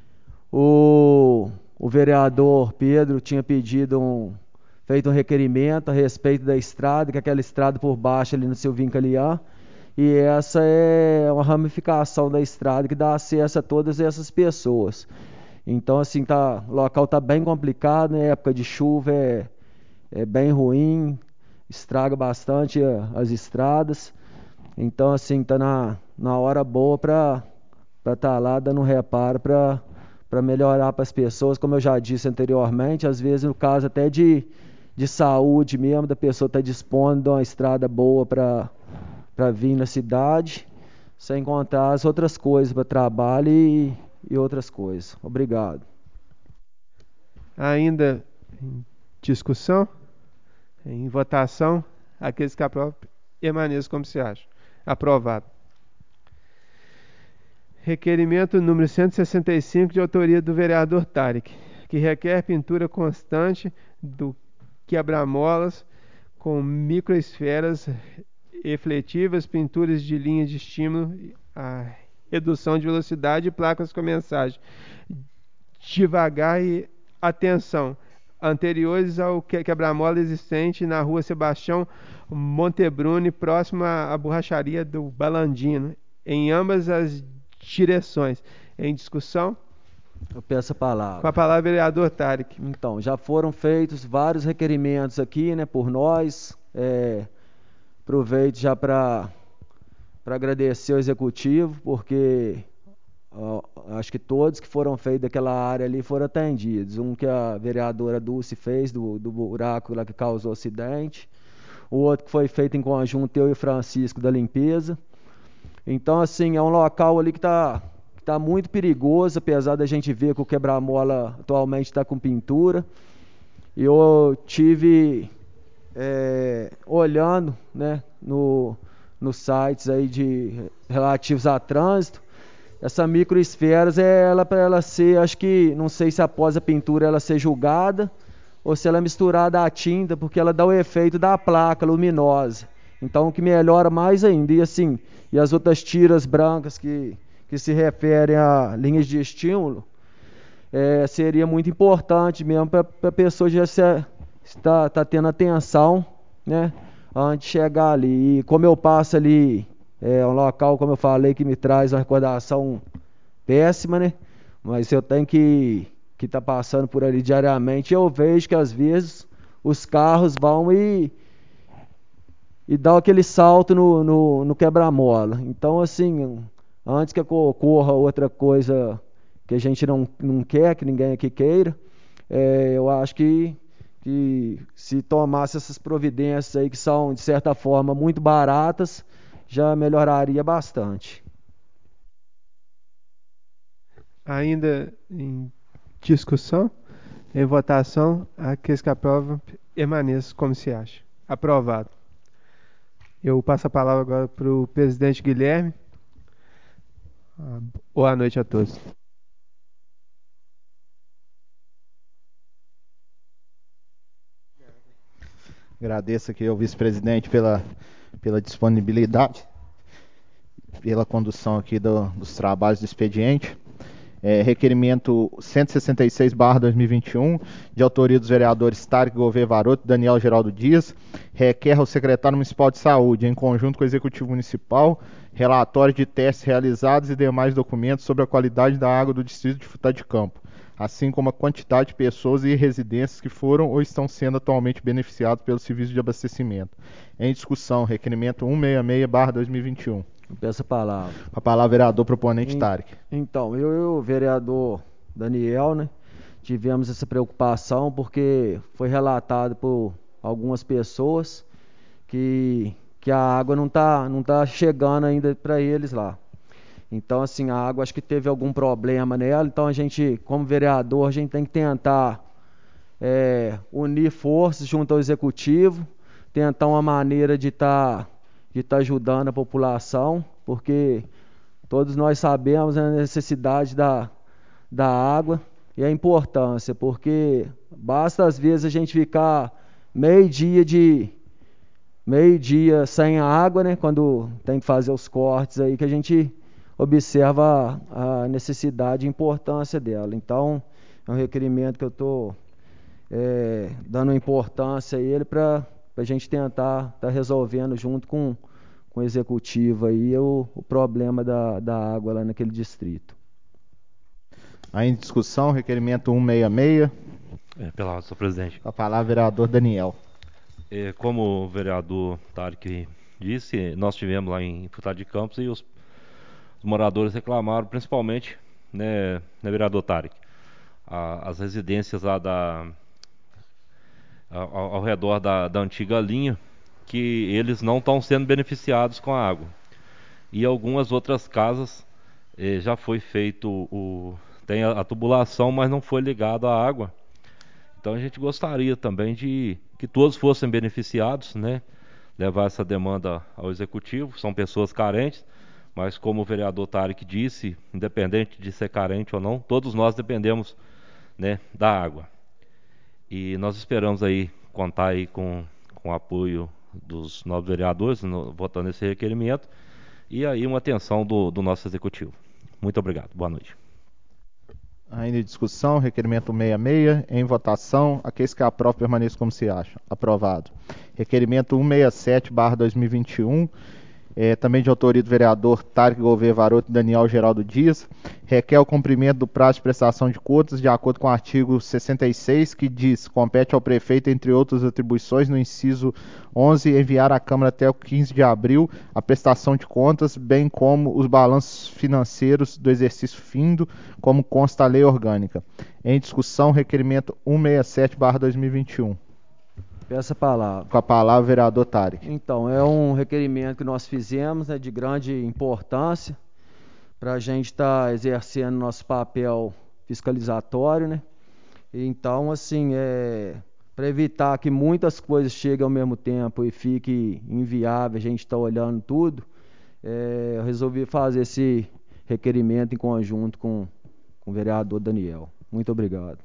O vereador Pedro tinha feito um requerimento a respeito da estrada, que é aquela estrada por baixo ali no Silvinho Calian, e essa é uma ramificação da estrada que dá acesso a todas essas pessoas. Então, assim, o local está bem complicado, né? Época de chuva é bem ruim, estraga bastante as estradas. Então, assim, está na hora boa para estar lá dando um reparo para melhorar para as pessoas, como eu já disse anteriormente, às vezes no caso até de saúde mesmo, da pessoa estar dispondo de uma estrada boa para vir na cidade, sem contar as outras coisas para trabalho e outras coisas. Obrigado. Ainda em discussão, em votação, aqueles que aprovam, permaneçam como se acha. Aprovado. Requerimento número 165, de autoria do vereador Tarek, que requer pintura constante do quebra-molas com microesferas refletivas, pinturas de linha de estímulo, a redução de velocidade e placas com mensagem devagar e atenção, anteriores ao quebra-mola existente na rua Sebastião Montebruni, próximo à borracharia do Balandino, em ambas as direções. Em discussão? Eu peço a palavra. Com a palavra, vereador Tarek. Então, já foram feitos vários requerimentos aqui, né, por nós. Aproveito já para agradecer ao executivo, porque acho que todos que foram feitos daquela área ali foram atendidos. Um que a vereadora Dulce fez, do buraco lá que causou o acidente. O outro que foi feito em conjunto, eu e o Francisco, da limpeza. Então, assim, é um local ali que está muito perigoso, apesar da gente ver que o quebra-mola atualmente está com pintura. Eu tive olhando, né, nos sites aí relativos a trânsito, essa microesferas para ela ser, acho que, não sei se após a pintura ela ser julgada ou se ela é misturada à tinta, porque ela dá o efeito da placa luminosa. Então, o que melhora mais ainda. E assim, e as outras tiras brancas que se referem a linhas de estímulo, seria muito importante mesmo para a pessoa já estar tendo atenção, né, antes de chegar ali. E como eu passo ali, é um local, como eu falei, que me traz uma recordação péssima, né? Mas eu tenho que estar passando por ali diariamente, eu vejo que às vezes os carros vão e dão aquele salto no quebra-mola. Então, assim, antes que ocorra outra coisa que a gente não quer, que ninguém aqui queira, eu acho que se tomasse essas providências aí, que são, de certa forma, muito baratas, já melhoraria bastante. Ainda em discussão, em votação, aqueles que aprovam, permaneçam como se acha. Aprovado. Eu passo a palavra agora para o presidente Guilherme. Boa noite a todos. Agradeço aqui ao vice-presidente pela disponibilidade, pela condução aqui dos trabalhos do expediente. Requerimento 166/2021, de autoria dos vereadores Tarek Gouveia Varoto e Daniel Geraldo Dias, requer ao secretário municipal de saúde, em conjunto com o executivo municipal, relatório de testes realizados e demais documentos sobre a qualidade da água do distrito de Futá de Campo, assim como a quantidade de pessoas e residências que foram ou estão sendo atualmente beneficiados pelo serviço de abastecimento. Em discussão, requerimento 166/2021. Peço a palavra. A palavra, vereador proponente Tarek. Então, eu e o vereador Daniel, né, tivemos essa preocupação porque foi relatado por algumas pessoas que a água não tá chegando ainda para eles lá. Então, assim, a água acho que teve algum problema nela. Então, a gente, como vereador, a gente tem que tentar unir forças junto ao executivo, tentar uma maneira de estar ajudando a população, porque todos nós sabemos a necessidade da água. e a importância, porque basta às vezes a gente ficar meio-dia sem a água, né, quando tem que fazer os cortes aí, que a gente observa a necessidade e importância dela. Então, é um requerimento que eu estou dando importância a ele para a gente tentar estar resolvendo junto com o executivo aí o problema da água lá naquele distrito. Aí em discussão, requerimento 166. Pela ordem, senhor presidente. Com a palavra, vereador Daniel. Como o vereador Tarek disse, nós tivemos lá em Furtado de Campos e os moradores reclamaram, principalmente, né, vereador Tarek, as residências lá ao redor da antiga linha, que eles não estão sendo beneficiados com a água. E algumas outras casas já foi feito tem a tubulação, mas não foi ligado à água. Então a gente gostaria também de que todos fossem beneficiados, né? Levar essa demanda ao executivo. São pessoas carentes, mas como o vereador Tarek disse, independente de ser carente ou não, todos nós dependemos, né, da água. E nós esperamos aí contar aí com o apoio dos novos vereadores votando esse requerimento e aí uma atenção do nosso executivo. Muito obrigado. Boa noite. Ainda em discussão, requerimento 166, em votação, aqueles que aprovam permaneçam como se acham. Aprovado. Requerimento 167/2021, também de autoria do vereador Tarek Gouveia Varoto e Daniel Geraldo Dias, requer o cumprimento do prazo de prestação de contas de acordo com o artigo 66, que diz: compete ao prefeito, entre outras atribuições, no inciso 11, enviar à Câmara até o 15 de abril a prestação de contas, bem como os balanços financeiros do exercício findo, como consta a lei orgânica. Em discussão, requerimento 167/2021. Peço a palavra. Com a palavra, vereador Tarek. Então, é um requerimento que nós fizemos, né, de grande importância para a gente estar exercendo nosso papel fiscalizatório, né? Então, assim, para evitar que muitas coisas cheguem ao mesmo tempo e fique inviável a gente estar olhando tudo, eu resolvi fazer esse requerimento em conjunto com o vereador Daniel. Muito obrigado.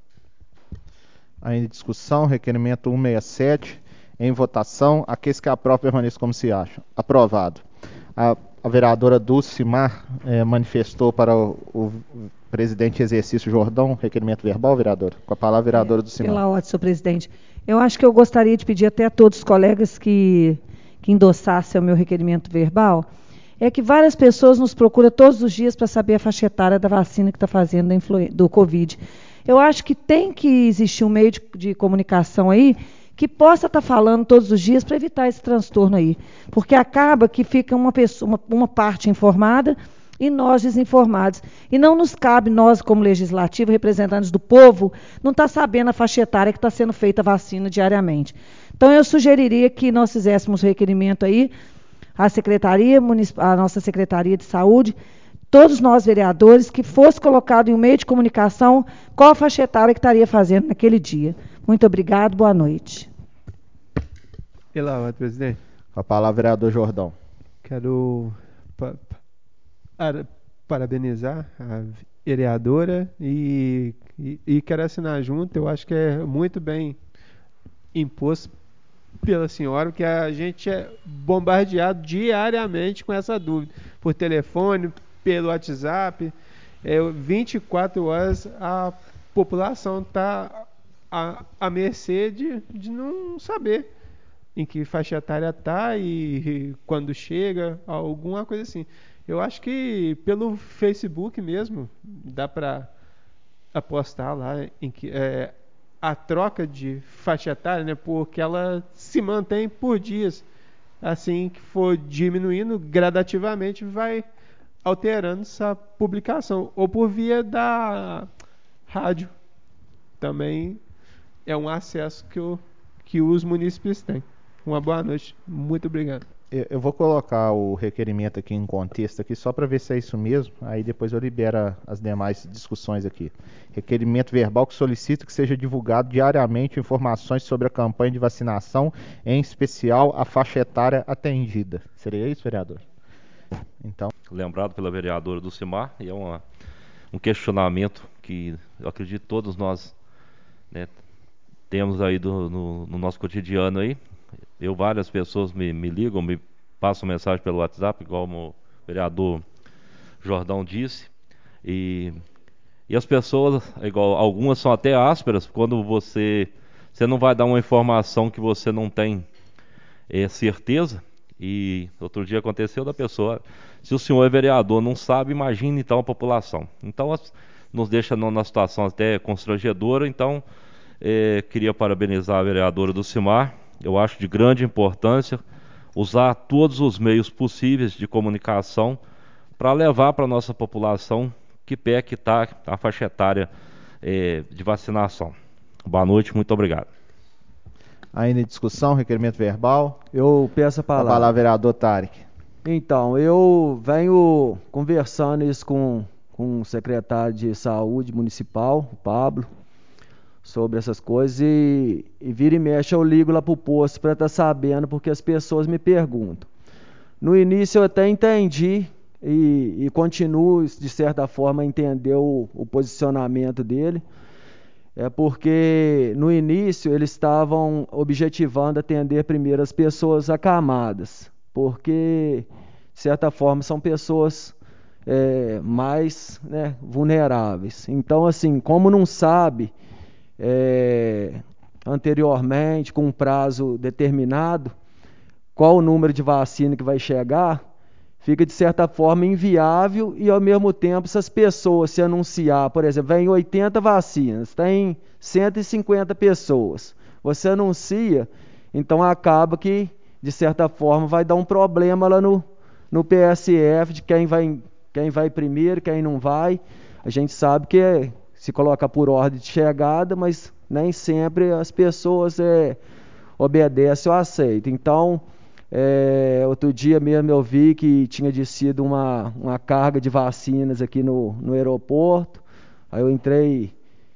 Ainda em discussão, requerimento 167, em votação, aqueles que aprovam permaneçam como se acham. Aprovado. A vereadora Dulce Mar manifestou para o presidente em exercício Jordão, requerimento verbal, vereadora. Com a palavra, vereadora Dulce Mar. Pela ordem, senhor presidente. Eu acho que eu gostaria de pedir até a todos os colegas que endossassem o meu requerimento verbal, que várias pessoas nos procuram todos os dias para saber a faixa etária da vacina que está fazendo do Covid. Eu acho que tem que existir um meio de comunicação aí que possa estar falando todos os dias para evitar esse transtorno aí. Porque acaba que fica uma parte informada e nós desinformados. E não nos cabe, nós como legislativo, representantes do povo, não estar sabendo a faixa etária que está sendo feita a vacina diariamente. Então eu sugeriria que nós fizéssemos requerimento aí, a nossa Secretaria de Saúde, todos nós vereadores, que fosse colocado em um meio de comunicação qual a faixa etária que estaria fazendo naquele dia. Muito obrigado, boa noite. Pela ordem, presidente. Com a palavra, vereador Jordão. Quero parabenizar a vereadora e quero assinar junto. Eu acho que é muito bem imposto pela senhora, porque a gente é bombardeado diariamente com essa dúvida, por telefone, pelo WhatsApp, 24 horas a população está à mercê de não saber em que faixa etária está e quando chega, alguma coisa assim. Eu acho que pelo Facebook mesmo dá para apostar lá em que a troca de faixa etária, né, porque ela se mantém por dias. Assim que for diminuindo gradativamente, vai alterando essa publicação, ou por via da rádio. Também é um acesso que os munícipes têm. Uma boa noite, muito obrigado. Eu vou colocar o requerimento aqui em contexto aqui, só para ver se é isso mesmo, aí depois eu libero as demais discussões aqui. Requerimento verbal que solicita que seja divulgado diariamente informações sobre a campanha de vacinação, em especial a faixa etária atendida. Seria isso, vereador? Então. Lembrado pela vereadora Dulcimar, e é um questionamento que eu acredito todos nós, né, temos aí no nosso cotidiano aí. Várias pessoas me ligam, me passam mensagem pelo WhatsApp, igual o vereador Jordão disse. E as pessoas, igual, algumas são até ásperas, quando você não vai dar uma informação que você não tem certeza. E outro dia aconteceu da pessoa, se o senhor é vereador, não sabe, imagine então a população. Então nos deixa numa situação até constrangedora. Então queria parabenizar a vereadora Dulcimar. Eu acho de grande importância usar todos os meios possíveis de comunicação para levar para a nossa população que pé que está a faixa etária de vacinação. Boa noite, muito obrigado. Ainda em discussão, requerimento verbal. Eu peço a A palavra. palavra, vereador Tarek. Então, eu venho conversando isso com o secretário de Saúde Municipal, o Pablo, sobre essas coisas, e vira e mexe eu ligo lá pro posto para estar sabendo, porque as pessoas me perguntam. No início eu até entendi e continuo, de certa forma, a entender o posicionamento dele. É porque no início eles estavam objetivando atender primeiro as pessoas acamadas, porque, de certa forma, são pessoas mais, né, vulneráveis. Então, assim, como não sabe anteriormente, com um prazo determinado, qual o número de vacina que vai chegar, fica de certa forma inviável. E ao mesmo tempo, essas pessoas se anunciar, por exemplo, vem 80 vacinas, tem 150 pessoas, você anuncia, então acaba que de certa forma vai dar um problema lá no PSF de quem vai primeiro, quem não vai. A gente sabe que se coloca por ordem de chegada, mas nem sempre as pessoas obedecem ou aceitam. Então, outro dia mesmo eu vi que tinha descido uma carga de vacinas aqui no aeroporto. Aí eu entrei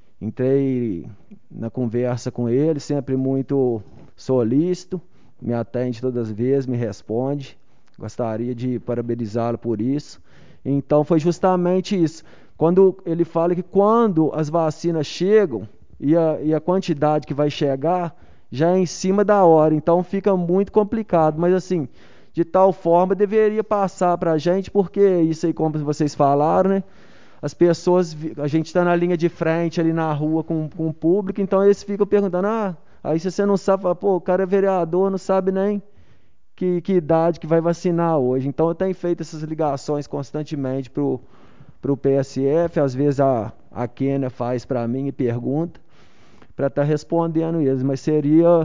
na conversa com ele, sempre muito solícito, me atende todas as vezes, me responde. Gostaria de parabenizá-lo por isso. Então foi justamente isso. Quando ele fala que quando as vacinas chegam e a quantidade que vai chegar já é em cima da hora, então fica muito complicado. Mas assim, de tal forma deveria passar para a gente, porque isso aí, como vocês falaram, né? As pessoas, a gente está na linha de frente ali na rua com o público, então eles ficam perguntando, aí se você não sabe, fala, pô, o cara é vereador, não sabe nem que idade que vai vacinar hoje. Então eu tenho feito essas ligações constantemente pro PSF, às vezes a Kênia faz para mim e pergunta, para estar respondendo eles, mas seria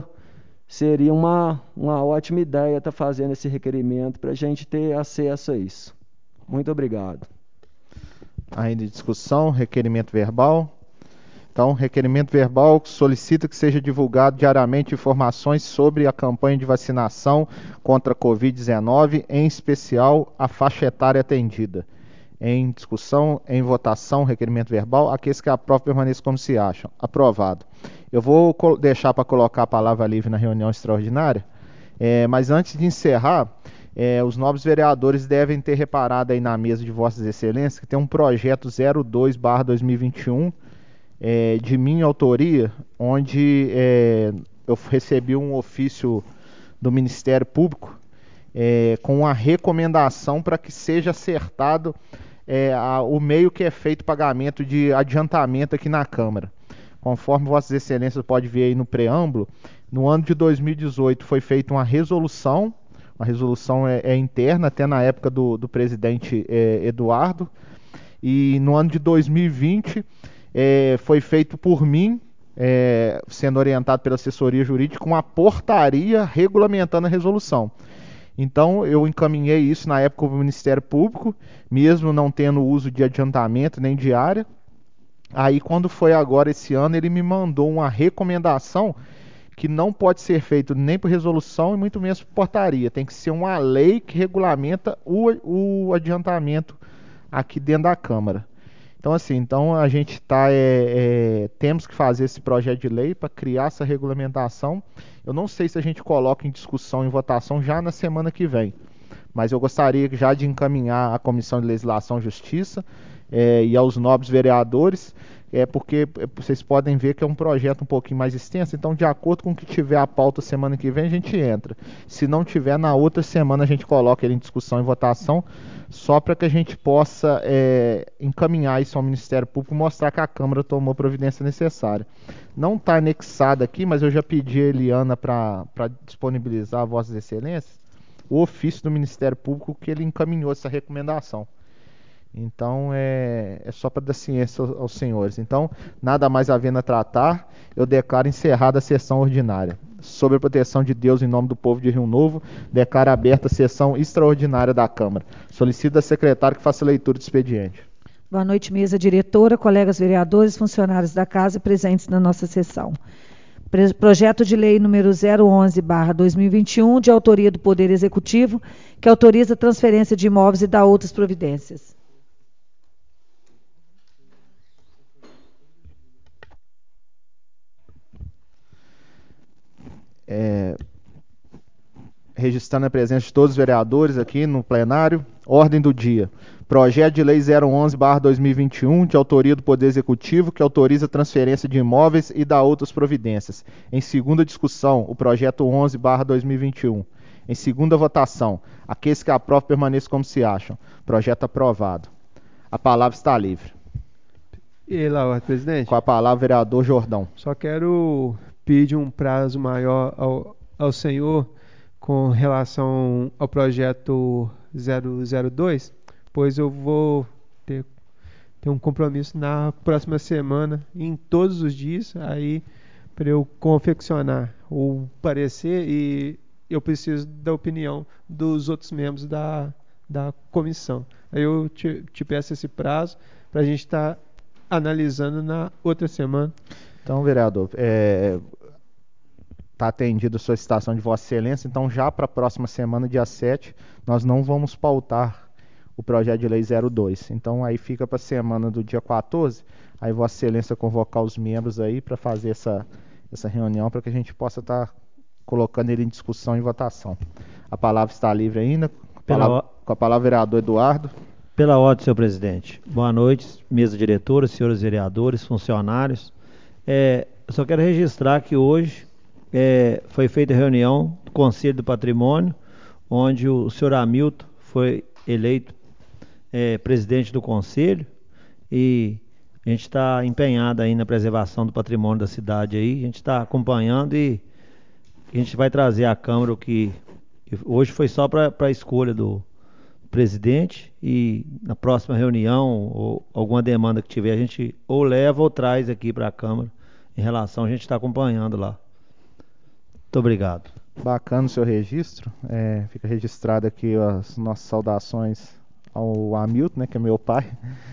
uma ótima ideia estar fazendo esse requerimento para a gente ter acesso a isso. Muito obrigado. Ainda em discussão, requerimento verbal. Então, requerimento verbal solicita que seja divulgado diariamente informações sobre a campanha de vacinação contra a Covid-19, em especial a faixa etária atendida. Em discussão, em votação, requerimento verbal. Aqueles que aprovam permaneçam como se acham. Aprovado. Eu vou deixar para colocar a palavra livre na reunião extraordinária, mas antes de encerrar, os nobres vereadores devem ter reparado aí na mesa de Vossas Excelências que tem um projeto 02/2021 de minha autoria, onde eu recebi um ofício do Ministério Público com uma recomendação para que seja acertado o meio que é feito pagamento de adiantamento aqui na Câmara. Conforme Vossas Excelências pode ver aí no preâmbulo, no ano de 2018 foi feita uma resolução interna, até na época do presidente Eduardo, e no ano de 2020 foi feito por mim, sendo orientado pela assessoria jurídica, uma portaria regulamentando a resolução. Então eu encaminhei isso na época para o Ministério Público, mesmo não tendo uso de adiantamento nem de área. Aí quando foi agora esse ano, ele me mandou uma recomendação que não pode ser feito nem por resolução e muito menos por portaria. Tem que ser uma lei que regulamenta o adiantamento aqui dentro da Câmara. Então, assim, a gente temos que fazer esse projeto de lei para criar essa regulamentação. Eu não sei se a gente coloca em discussão, em votação já na semana que vem, mas eu gostaria já de encaminhar à Comissão de Legislação e Justiça e aos nobres vereadores porque vocês podem ver que é um projeto um pouquinho mais extenso, então de acordo com o que tiver a pauta semana que vem, a gente entra. Se não tiver, na outra semana a gente coloca ele em discussão e votação, só para que a gente possa encaminhar isso ao Ministério Público e mostrar que a Câmara tomou a providência necessária. Não está anexado aqui, mas eu já pedi a Eliana para disponibilizar a Vossas Excelências o ofício do Ministério Público que ele encaminhou essa recomendação. Então, é só para dar ciência aos senhores. Então, nada mais havendo a tratar, eu declaro encerrada a sessão ordinária. Sob a proteção de Deus, em nome do povo de Rio Novo, declaro aberta a sessão extraordinária da Câmara. Solicito da secretária que faça a leitura do expediente. Boa noite, mesa diretora, colegas vereadores, funcionários da casa presentes na nossa sessão. Projeto de lei número 011/2021, de autoria do Poder Executivo, que autoriza a transferência de imóveis e dá outras providências. Registrando a presença de todos os vereadores aqui no plenário. Ordem do dia. Projeto de lei 011/2021, de autoria do Poder Executivo, que autoriza a transferência de imóveis e dá outras providências. Em segunda discussão, o projeto 11/2021. Em segunda votação, aqueles que aprovam permaneçam como se acham. Projeto aprovado. A palavra está livre. E lá, ordem, presidente? Com a palavra, vereador Jordão. Só quero pedir um prazo maior ao senhor com relação ao projeto 002, pois eu vou ter um compromisso na próxima semana, em todos os dias, aí para eu confeccionar o parecer, e eu preciso da opinião dos outros membros da comissão. Aí eu te peço esse prazo para a gente estar analisando na outra semana. Então, vereador, está atendida a solicitação de Vossa Excelência, então já para a próxima semana, dia 7, nós não vamos pautar o projeto de lei 02. Então aí fica para a semana do dia 14, aí Vossa Excelência convocar os membros aí para fazer essa reunião, para que a gente possa estar colocando ele em discussão e votação. A palavra está livre ainda, com a palavra vereador Eduardo. Pela ordem, senhor presidente. Boa noite, mesa diretora, senhores vereadores, funcionários. Eu só quero registrar que hoje foi feita a reunião do Conselho do Patrimônio, onde o senhor Hamilton foi eleito presidente do Conselho, e a gente está empenhado aí na preservação do patrimônio da cidade aí, a gente está acompanhando e a gente vai trazer à Câmara o que hoje foi só para a escolha do presidente, e na próxima reunião ou alguma demanda que tiver, a gente ou leva ou traz aqui para a Câmara em relação, a gente está acompanhando lá. Muito obrigado. Bacana o seu registro. Fica registrado aqui as nossas saudações ao Hamilton, né, que é meu pai.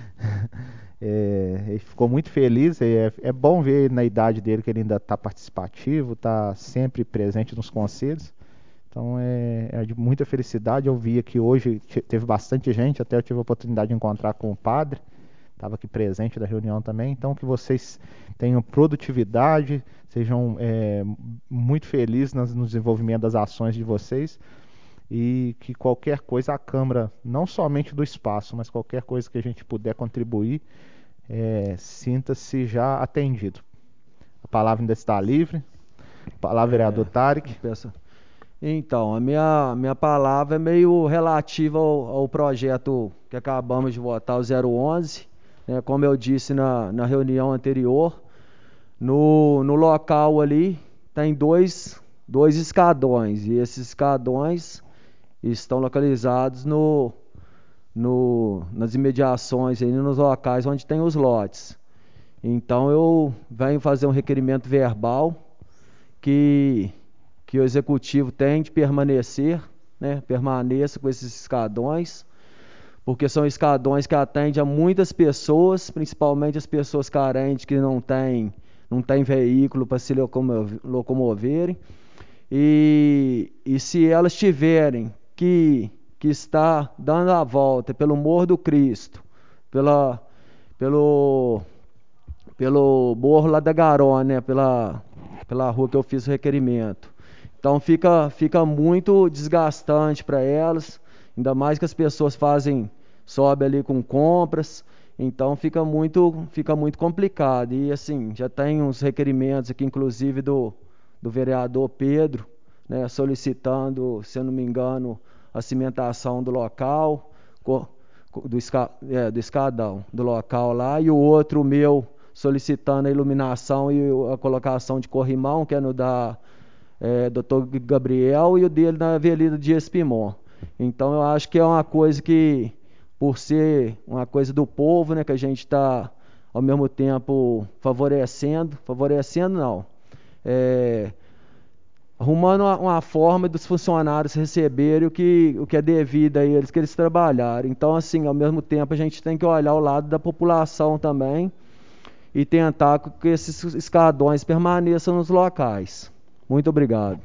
Ele ficou muito feliz. É bom ver na idade dele que ele ainda está participativo, está sempre presente nos conselhos. Então é de muita felicidade. Eu vi aqui hoje, teve bastante gente, até eu tive a oportunidade de encontrar com o padre, estava aqui presente da reunião também. Então que vocês tenham produtividade, sejam muito felizes no desenvolvimento das ações de vocês, e que qualquer coisa a Câmara, não somente do espaço, mas qualquer coisa que a gente puder contribuir, sinta-se já atendido. A palavra ainda está livre. A palavra, vereador Tarek. Então, a minha palavra é meio relativa ao projeto que acabamos de votar, o 011. Como eu disse na reunião anterior, no local ali tem dois escadões, e esses escadões estão localizados nas imediações, aí, nos locais onde tem os lotes. Então eu venho fazer um requerimento verbal que o executivo tem de permaneça com esses escadões, porque são escadões que atendem a muitas pessoas, principalmente as pessoas carentes que não têm veículo para se locomoverem, e se elas tiverem que estar dando a volta pelo Morro do Cristo, pelo Morro lá da Garona, pela rua que eu fiz o requerimento. Então fica muito desgastante para elas, ainda mais que as pessoas sobem ali com compras, Então fica muito complicado. E assim, já tem uns requerimentos aqui, inclusive do vereador Pedro, né, solicitando, se eu não me engano, a cimentação do local, do escadão do local lá, e o outro meu solicitando a iluminação e a colocação de corrimão, que é no da Dr. Gabriel, e o dele na Avenida Dias Pimon. Então eu acho que é uma coisa que, por ser uma coisa do povo, né, que a gente está ao mesmo tempo favorecendo não, arrumando uma forma dos funcionários receberem o que é devido a eles, que eles trabalharam. Então, assim, ao mesmo tempo a gente tem que olhar o lado da população também e tentar que esses escadões permaneçam nos locais. Muito obrigado.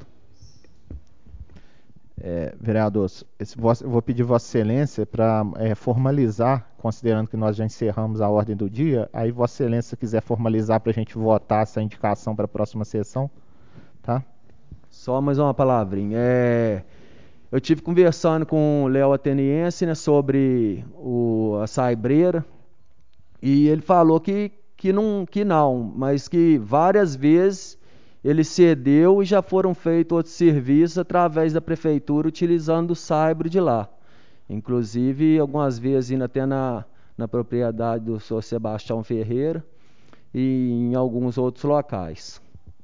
Vereador, eu vou pedir Vossa Excelência para formalizar, considerando que nós já encerramos a ordem do dia, aí Vossa Excelência quiser formalizar para a gente votar essa indicação para a próxima sessão, tá? Só mais uma palavrinha. Eu tive conversando com o Léo Ateniense, né, sobre a saibreira, e ele falou que não, mas que várias vezes ele cedeu e já foram feitos outros serviços através da prefeitura utilizando o saibro de lá. Inclusive, algumas vezes indo até na propriedade do senhor Sebastião Ferreira e em alguns outros locais.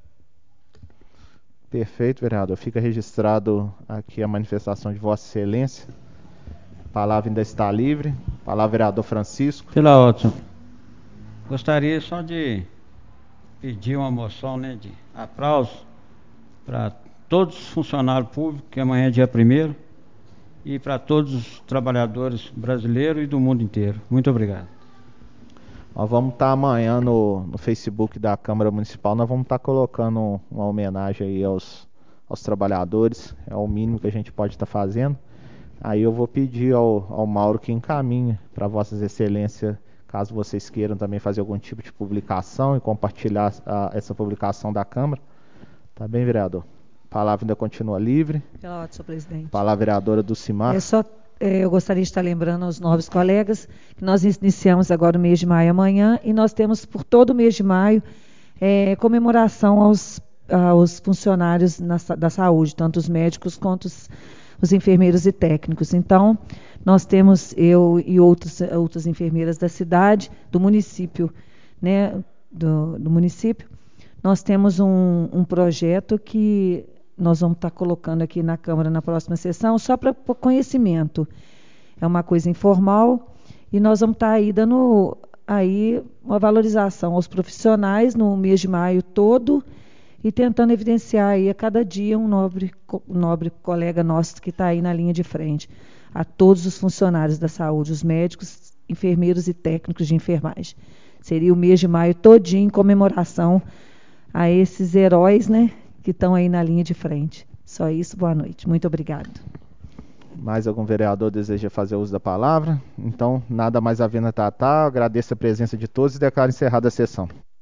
Perfeito, vereador. Fica registrado aqui a manifestação de Vossa Excelência. A palavra ainda está livre. Palavra, vereador Francisco. Pela Watson. Gostaria só de pedir uma moção, né, de aplauso para todos os funcionários públicos, que amanhã é dia 1º, e para todos os trabalhadores brasileiros e do mundo inteiro. Muito obrigado. Nós vamos estar amanhã no Facebook da Câmara Municipal, nós vamos estar colocando uma homenagem aí aos trabalhadores, é o mínimo que a gente pode estar fazendo. Aí eu vou pedir ao Mauro que encaminhe para Vossas Excelências, caso vocês queiram também fazer algum tipo de publicação e compartilhar essa publicação da Câmara. Tá bem, vereador? A palavra ainda continua livre. Pela ordem, senhor presidente. Palavra, vereadora Dulcimar. Eu gostaria de estar lembrando aos novos colegas que nós iniciamos agora o mês de maio amanhã e nós temos por todo o mês de maio comemoração aos funcionários da saúde, tanto os médicos quanto os enfermeiros e técnicos. Então, nós temos, eu e outras enfermeiras da cidade, do município, né, do município, nós temos um projeto que nós vamos estar colocando aqui na Câmara na próxima sessão, só para conhecimento. É uma coisa informal e nós vamos estar aí dando uma valorização aos profissionais no mês de maio todo e tentando evidenciar aí a cada dia um nobre colega nosso que está aí na linha de frente. A todos os funcionários da saúde, os médicos, enfermeiros e técnicos de enfermagem. Seria o mês de maio todinho em comemoração a esses heróis, né, que estão aí na linha de frente. Só isso, boa noite. Muito obrigado. Mais algum vereador deseja fazer uso da palavra? Então, nada mais havendo a tratar. Agradeço a presença de todos e declaro encerrada a sessão.